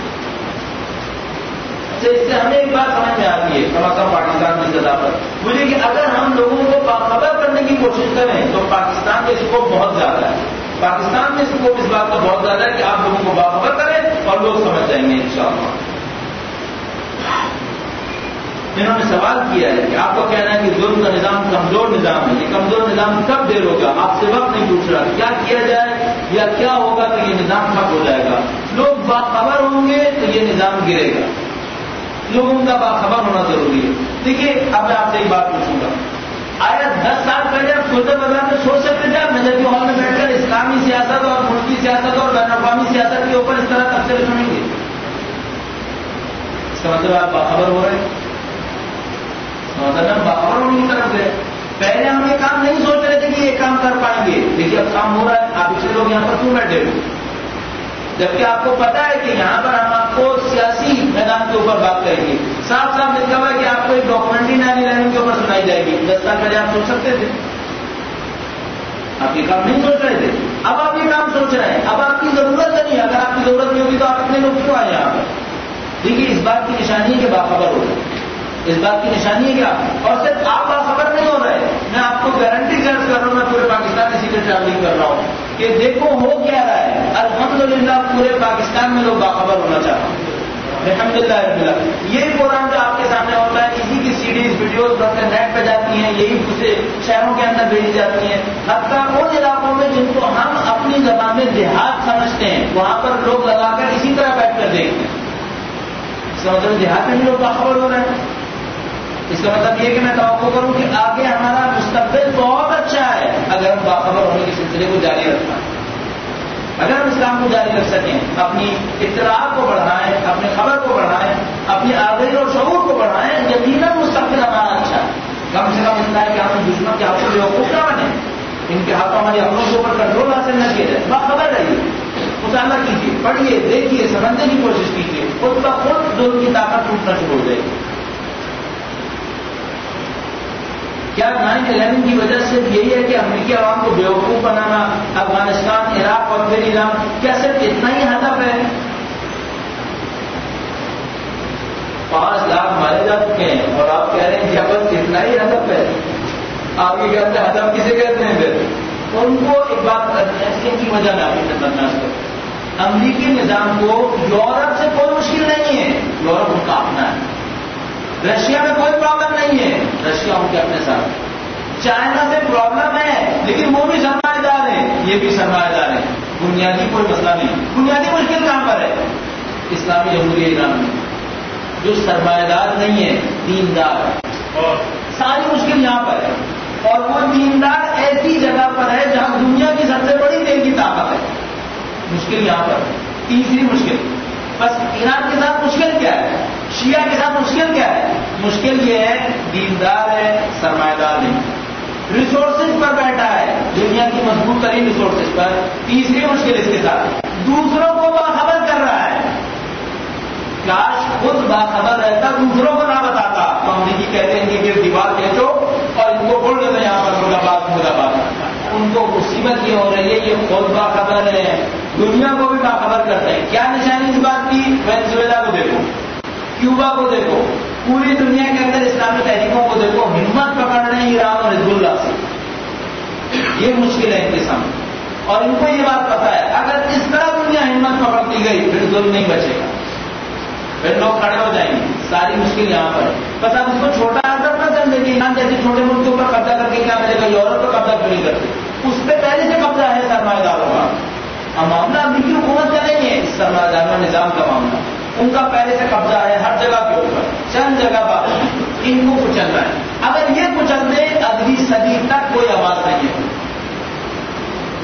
اچھا, اس سے ہمیں ایک بات سمجھ میں آتی ہے کم از کم پاکستان کی سطح پر, مجھے کہ اگر ہم لوگوں کو باخبر کرنے کی کوشش کریں تو پاکستان میں اسکوپ بہت زیادہ ہے. پاکستان میں اسکوپ اس بات کا بہت زیادہ ہے کہ آپ لوگوں کو باخبر کریں اور لوگ سمجھ جائیں گے انشاءاللہ. انہوں نے سوال کیا ہے کہ آپ کو کہنا ہے کہ ظلم کا نظام کمزور نظام ہے, یہ کمزور نظام کب دیر ہوگا؟ آپ سے وقت نہیں پوچھ رہا کیا کیا جائے یا کیا ہوگا تو یہ نظام ٹھپ ہو جائے گا. لوگ باخبر ہوں گے تو یہ نظام گرے گا. لوگوں کا باخبر ہونا ضروری ہے. دیکھیے اب میں آپ سے ایک بات پوچھوں گا, آیا دس سال پہلے آپ سلطان بازار میں سوچ سکتے تھے آپ نظر کے ہال میں بیٹھ کر اسلامی سیاست اور ملکی سیاست اور بین الاقوامی سیاست کے اوپر اس طرح تبصرے سنیں گے؟ اس کا مطلب آپ باخبر ہو رہے ہیں, مطلب ہم باخبر ہونے کی طرف گئے. پہلے ہم یہ کام نہیں سوچ رہے تھے کہ یہ کام کر پائیں گے, دیکھیے اب کام ہو رہا ہے. آپ پچھلے لوگ یہاں پر کیوں بیٹھے ہوئے جبکہ آپ کو پتا ہے کہ یہاں پر ہم آپ کو سیاسی میدان کے اوپر بات کریں گے. صاف صاف لکھا ہوا ہے کہ آپ کو ایک ڈاکومنٹری نانی لینڈ کے اوپر سنائی جائے گی. دس سال پہلے آپ سوچ سکتے تھے؟ آپ یہ کام نہیں سوچ رہے تھے, اب آپ یہ کام سوچ رہے ہیں. اب آپ کی ضرورت نہیں ہے, اگر آپ کی ضرورت نہیں ہوگی تو آپ اتنے لوگ کیوں آئے یہاں پر؟ دیکھیے اس بات کی نشانی ہے کہ باخبر ہو رہے, اس بات کی نشانی ہے کیا؟ اور صرف آپ باخبر نہیں ہو رہے, میں آپ کو گارنٹی کر رہا ہوں, میں پورے پاکستان اسی سے ٹریولنگ کر رہا ہوں کہ دیکھو ہو کیا رہا ہے. الحمدللہ پورے پاکستان میں لوگ باخبر ہونا چاہتے ہیں. الحمدللہ الحمدللہ یہ پروگرام جو آپ کے سامنے ہوتا ہے اسی کی سیڈیز ویڈیوز نیٹ پہ جاتی ہیں, یہی دوسرے شہروں کے اندر بھیجی جاتی ہیں. حتیٰ ان علاقوں میں جن کو ہم اپنی زبان میں دیہات سمجھتے ہیں وہاں پر لوگ لگا کر اسی طرح بیٹھ کر دیکھتے ہیں. اس کا مطلب دیہات میں بھی لوگ باخبر ہو رہے ہیں. اس کا مطلب یہ کہ میں توقع کروں کہ آگے ہمارا مستقبل بہت اچھا ہے اگر ہم باخبر ہونے کے سلسلے کو جاری رکھنا ہے. اگر ہم اسلام کو جاری رکھ سکیں, اپنی اطلاع کو بڑھائیں, اپنی خبر کو بڑھائیں, اپنی آگاہی اور شعور کو بڑھائیں, یقیناً مستقبل ہمارا اچھا ہے. کم سے کم اتنا ہے کہ ہم دشمن کے ہاتھوں بے وقوف نہ بنے, ان کے ہاتھوں ہماری اپنوں کے اوپر کنٹرول حاصل نہ کیا جائے. باخبر رہیے, مطالعہ کیجیے, پڑھیے, دیکھیے, سمجھنے کی کوشش کیجیے, خود کا خود ظلم کی طاقت ٹوٹنا شروع ہو جائے گی. کیا نائن الیون کی وجہ سے یہی ہے کہ امریکی عوام کو بیوقوف بنانا, افغانستان, عراق اور پھر ایران, کیا صرف اتنا ہی ہدف ہے؟ پانچ لاکھ مارے جا چکے ہیں اور آپ کہہ رہے ہیں کہ بس اتنا ہی ہدف ہے. آپ یہ کہتے ہیں ہدف کسے کہتے ہیں؟ پھر ان کو ایک بات کرتے ہیں, اس کی وجہ میں آپ کی خدمت میں کروں. امریکی نظام کو یورپ سے کوئی مشکل نہیں ہے, یورپ ان کا اپنا ہے. رشیا میں کوئی پرابلم نہیں ہے, رشیا ان کے اپنے ساتھ. چائنا سے پرابلم ہے لیکن وہ بھی سرمایہ دار ہیں, یہ بھی سرمایہ دار ہیں. بنیادی کوئی مسئلہ نہیں. بنیادی مشکل کہاں پر ہے؟ اسلامی جمہوریہ ایران میں جو سرمایہ دار نہیں ہے, دیندار ہے, اور ساری مشکل یہاں پر ہے. اور وہ دیندار ایسی جگہ پر ہے جہاں دنیا کی سب سے بڑی تیل کی طاقت ہے. مشکل یہاں پر. تیسری مشکل, بس ایران کے ساتھ مشکل کیا ہے, شیعہ کے ساتھ مشکل کیا ہے؟ مشکل یہ ہے دیندار ہے, سرمایہ دار نہیں, ریسورسز پر بیٹھا ہے, دنیا کی مضبوط ترین ریسورسز پر. تیسری مشکل اس کے ساتھ دوسروں کو باخبر کر رہا ہے. کاش خود باخبر رہتا, دوسروں کو نہ بتاتا. تو امریکی کہتے ہیں کہ دیوار کھینچو اور ان کو بول دیتے یہاں پر مرغا باد مرغا باد. ان کو مصیبت یہ ہو رہی ہے, یہ خود باخبر ہے, دنیا کو بھی باخبر کرتے ہیں. کیا نشانی اس بات کی؟ وینزویلا کو دیکھو, کیوبا کو دیکھو, پوری دنیا کے اندر اسلامی تحریکوں کو دیکھو, ہمت پکڑ رہے ہیں ایران اور حزب اللہ سے. یہ مشکل ہے ان کے سامنے, اور ان کو یہ بات پتا ہے اگر اس طرح دنیا ہمت پکڑتی گئی پھر ظلم نہیں بچے گا, پھر لوگ کھڑے ہو جائیں گے. ساری مشکل یہاں پر. بس آپ اس کو چھوٹا حضرت نہ سمجھیں کہ ایران جیسے چھوٹے ملک کے اوپر قبضہ کر کے کیا ملے گا, یورپ پر قبضہ کیوں نہیں کرتے؟ اس پہ پہلے سے قبضہ ہے سرمایہ داروں کا. اب معاملہ امریکی حکومت کا نہیں ہے, سرمایہ داروں نظام کا معاملہ. ان کا پہلے سے قبضہ ہے ہر جگہ کے اوپر, چند جگہ پر ان کو کچلنا ہے. اگر یہ کچل دیں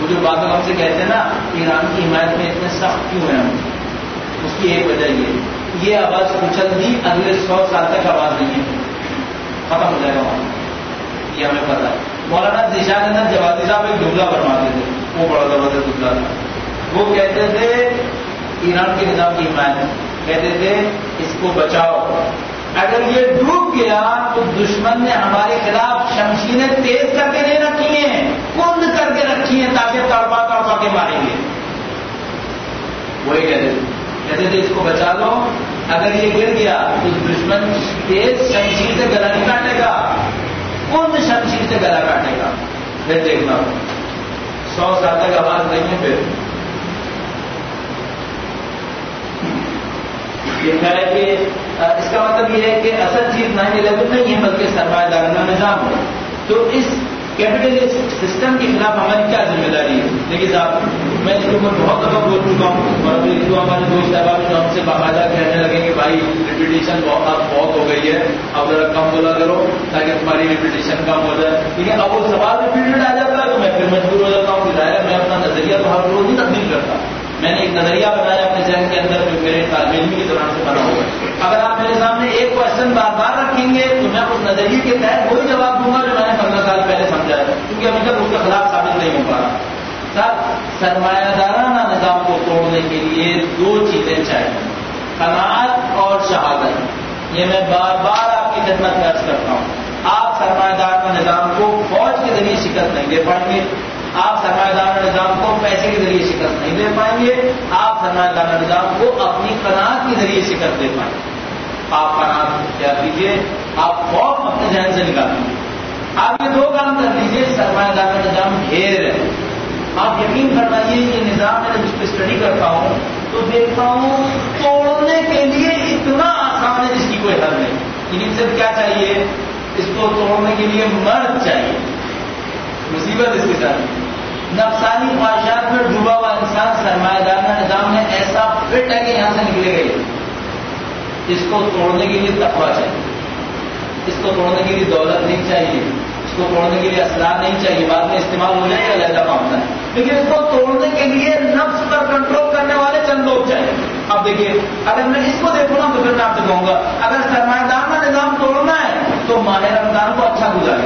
وہ جو بات ہم سے کہتے ہیں نا ایران کی حمایت میں اتنے سخت کیوں ہیں ہم، اس کی ایک وجہ یہ یہ آواز کچل دی اگلے سو سال تک آواز نہیں ہے، ختم ہو جائے گا وہاں، یہ ہمیں پتا ہے۔ مولانا ذیشان احمد جوادی صاحب ایک جملہ فرماتے تھے، وہ بڑا زبردست جملہ تھا، وہ کہتے تھے ایران کے نظام کی حمایت، کہتے تھے اس کو بچاؤ، اگر یہ ڈوب گیا تو دشمن نے ہمارے خلاف شمشیریں تیز کر کے نہیں رکھی ہیں، کند کر کے رکھی ہیں تاکہ تڑپا تڑپا کے ماریں گے۔ وہی کہتے تھے کہتے تھے اس کو بچا لو، اگر یہ گر گیا تو دشمن تیز شمشیر سے گلا نہیں کاٹے گا، کند شمشیر سے گلا کاٹے گا۔ پھر دیکھنا سو سال تک آواز نہیں ہے۔ پھر یہ ہے کہ اس کا مطلب یہ ہے کہ اصل چیز نائن الیون نہیں ہے بلکہ سرمایہ دارانہ نظام ہے۔ تو اس کیپٹلسٹ سسٹم کے خلاف ہماری کیا ذمہ داری ہے؟ دیکھیے صاحب، میں اس کے اوپر بہت دفعہ بول چکا ہوں، اور جو ہمارے دوست احباب جو ہم سے باقاعدہ کہنے لگے کہ بھائی ریپیٹیشن بہت ہو گئی ہے، اب ذرا کم بولا کرو تاکہ تمہاری ریپیٹیشن کم ہو جائے، ٹھیک ہے۔ اب وہ سوال ریپیٹڈ آ جاتا ہے تو میں پھر مجبور ہو جاتا ہوں کہ ظاہر ہے میں اپنا نظریہ تو ہر روز ہی تبدیل کرتا ہوں۔ میں نے ایک نظریہ بنایا اپنے ذہن کے اندر جو میرے طالب علم کے دوران سے بنا ہوا ہے، اگر آپ میرے سامنے ایک کوشچن بار بار رکھیں گے تو میں اس نظریے کے تحت وہی جواب دوں گا جو میں نے پندرہ سال پہلے سمجھا ہے، کیونکہ ابھی تک اس کے خلاف ثابت نہیں ہو پا رہا۔ صاحب، سرمایہ دارانہ نظام کو توڑنے کے لیے دو چیزیں چاہیے، قناعت اور شہادت۔ یہ میں بار بار آپ کی خدمت میں عرض کرتا ہوں، آپ سرمایہ دارانہ نظام کو فوج کے ذریعے شکست نہیں دے پائیں گے، آپ سرمایہ دارانہ نظام کو پیسے کے ذریعے شکست نہیں دے پائیں گے، آپ سرمایہ دارانہ نظام کو اپنی قناعت کے ذریعے شکست دے پائیں گے۔ آپ قناعت کیا کیجیے، آپ خوف اپنے ذہن سے نکال دیجیے، آپ یہ دو کام کر لیجیے۔ سرمایہ دارانہ نظام ڈھیر ہے، آپ یقین فرمائیے یہ نظام میں جس پہ اسٹڈی کرتا ہوں تو دیکھتا ہوں توڑنے کے لیے اتنا آسان ہے جس کی کوئی حل نہیں۔ لیکن صرف کیا چاہیے، اس کو توڑنے کے لیے مرد چاہیے۔ مصیبت اس کے ساتھ نفسانی خواہشات میں ڈوبا ہوا انسان سرمایہ دارانہ نظام میں ایسا فٹ ہے کہ یہاں سے نکلے گئے۔ اس کو توڑنے کے لیے تقویٰ چاہیے، اس کو توڑنے کے لیے دولت نہیں چاہیے، اس کو توڑنے کے لیے اسلحہ نہیں چاہیے، بعد میں استعمال ہو جائے گا علیحدہ معاملہ ہے، لیکن اس کو توڑنے کے لیے نفس پر کنٹرول کرنے والے چند لوگ چاہیے۔ اب دیکھیے، اگر میں اس کو دیکھوں نا تو پھر میں آپ سے کہوں گا اگر سرمایہ دارانہ نظام توڑنا ہے تو ماہ رمضان کو اچھا گزارے۔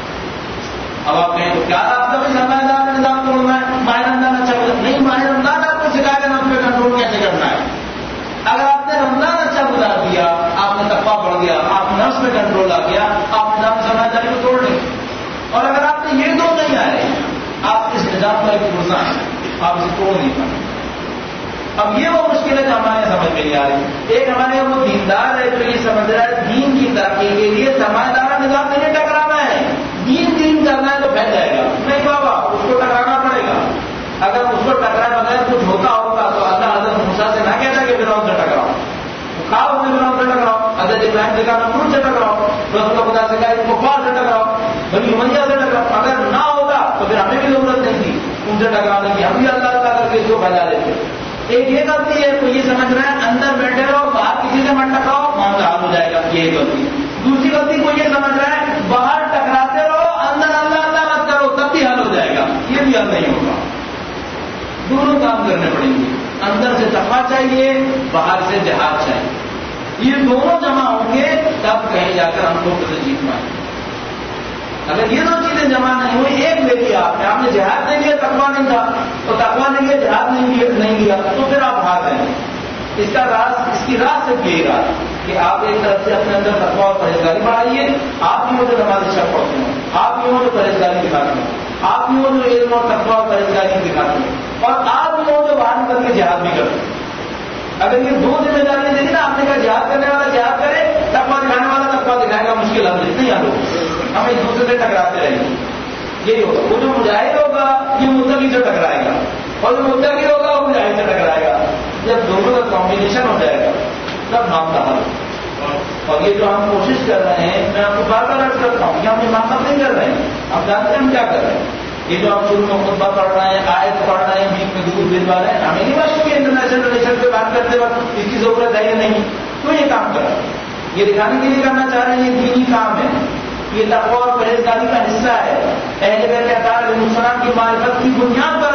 اب آپ کہیں تو کیا راستہ میں سرمایہ دارانہ نظام توڑنا ہے، ماہ رمضان اچھا گزار نہیں، ماہ رمضان آپ کو سکھائے گا نفس پہ کنٹرول کیسے کرنا ہے۔ اگر آپ نے رمضان اچھا گزار دیا، آپ نے تقویٰ بڑھ گیا، آپ نفس پہ کنٹرول آ گیا، آپ نظام سرمایہ داری کو توڑ لیں۔ اور اگر آپ نے یہ دو نہیں آئے، آپ اس نظام کا ایک پرزا ہے، آپ اسے توڑ نہیں پائیں۔ اب یہ وہ مشکلیں جو ہمارے سمجھ میں نہیں آ رہی۔ ایک ہمارے وہ دیندار ہے جو یہ سمجھ رہا ہے دین کی ترقی کے لیے سرمایہ دارانہ نظام سے نہیں ٹکرانا ہے، دین دین کرنا ہے تو پھیل جائے گا۔ نہیں بابا، اس کو ٹکرانا پڑے گا۔ اگر اس کو ٹکرائے بغیر کچھ ہوتا ہوگا تو اللہ حضرت موسیٰ سے نہ کہتا کہ فرعون سے ٹکراؤ، کھاؤ اپنے فرعون سے ٹکراؤ، حضرت ابراہیم سے کہا نمرود سے ٹکراؤ، رسول خدا سے کہا کفار سے ٹکراؤ، بنی امیہ سے ٹکراؤ۔ اگر نہ ہوتا تو پھر ہمیں بھی ضرورت نہیں تھی ان سے ٹکرانے کی، ہم بھی اللہ تعالیٰ کر کے اس کو پھیلا دیتے۔ ایک یہ غلطی ہے، تو یہ سمجھ رہے ہیں اندر بیٹھے رہو، باہر کسی سے مت ٹکراؤ، معاملہ حل ہو جائے گا، یہ ایک غلطی۔ دوسری غلطی کو یہ سمجھ رہے ہیں باہر ٹکراتے رہو، اندر اللہ اللہ مت کرو، تب بھی حل ہو جائے گا، یہ بھی حل نہیں ہوگا۔ دونوں کام کرنے پڑیں گے، اندر سے تقویٰ چاہیے، باہر سے جہاد چاہیے، یہ دونوں جمع ہوں گے تب کہیں جا کر ہم لوگ سے جیت پائیں۔ اگر یہ دو چیزیں جمع نہیں ہوئی، ایک لے لیا آپ نے، آپ نے جہاد نہیں لیا، تقویٰ نہیں تھا، تو تقویٰ نہیں لیا، جہاد نہیں لیا تو پھر آپ ہار گئے۔ اس کا راز، اس کی راز صرف یہی رہا کہ آپ ایک طرف سے اپنے اندر تقویٰ اور پرہیزگاری بڑھائیے، آپ ہی وہ جو نماز شب پڑھتے ہیں، آپ ہی وہ جو پرہیزگاری دکھاتے ہیں، آپ ہی وہ جو علم اور تقویٰ اور پرہیزگاری دکھاتے ہیں، اور آپ ہی وہ جو باہر نکل کے جہاد بھی کرتے ہیں۔ اگر یہ دو ذمہ داریاں دیکھیں نا، آپ نے کہا جہاد کرنے والا جہاد کرے، تقویٰ دکھانے والا تقویٰ دکھائے گا، مشکل حل نہیں حل ہوگا، ہم ایک دوسرے سے ٹکراتے رہیں گے۔ یہی ہوگا، وہ جو مجاہد ہوگا یہ متقی سے ٹکرائے گا، اور جو متقی ہوگا وہ مجاہد سے ٹکرائے گا۔ جب دونوں کا کمبینیشن ہو جائے گا تب معاملہ حل ہوگا۔ اور یہ جو ہم کوشش کر رہے ہیں، میں آپ کو بار بار عرض کرتا ہوں، یہ ہم یہ معاملہ نہیں کر رہے ہیں، ہم جانتے ہیں ہم کیا کر رہے ہیں۔ یہ جو آپ شروع میں خطبہ پڑھ رہے ہیں، آیت پڑھ رہے ہیں، بیچ میں دودھ بھجوا رہے ہیں، ہمیں نہیں معلوم کہ انٹرنیشنل ریلیشن پہ بات کرتے وقت اس کی ضرورت ہے یا نہیں، تو یہ کام کر رہے ہیں، یہ دکھانے کے لیے کرنا چاہ رہے ہیں یہ دینی کام ہے، یہ تقویٰ اور پرہیزگاری کا حصہ ہے۔ اہل بیت اطہار علیہ السلام کی معرفت کی بنیاد پر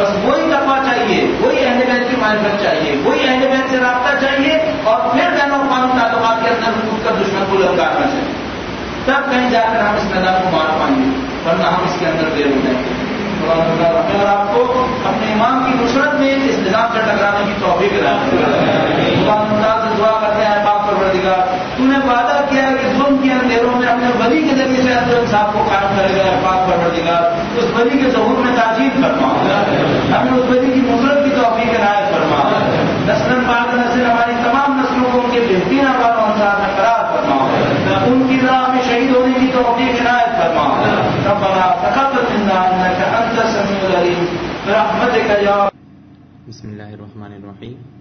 بس وہی تقویٰ چاہیے، وہی اہل بیت کی معرفت چاہیے، وہی اہل بیت سے رابطہ چاہیے، اور پھر بین الاقوامی تعلقات کے اندر خود کا دشمن کو للکارنا چاہیے، تب کہیں جا کر ہم اس میدان کو مار پائیں گے، ورنہ ہم اس کے اندر دیر ہو جائیں گے۔ اور آپ کو اپنے امام کی نصرت میں اس نظام سے ٹکرانے کی توفیق عطا فرمائے۔ خدا سے دعا کرتے ہیں پاک پروردگار، تو نے وعدہ کیا ہے کہ ظلم کے اندھیروں میں اپنے ولی کے ذریعے سے عدل انصاف کو قائم کرے گا۔ پاک پروردگار اس ولی کے ظہور میں تاکید فرما، ہمیں اس ولی کی نصرت کی توفیق عنایت فرما، نسل بعد نسل ہماری تمام نسلوں کو ان کے بہترین احوال و انصاف میں قرار فرما، ان کی راہ میں شہید ہونے کی توفیق عنایت فرما۔ ربنا تقبل منا انك انت السميع العليم برحمتك یا۔ بسم اللہ الرحمن الرحیم۔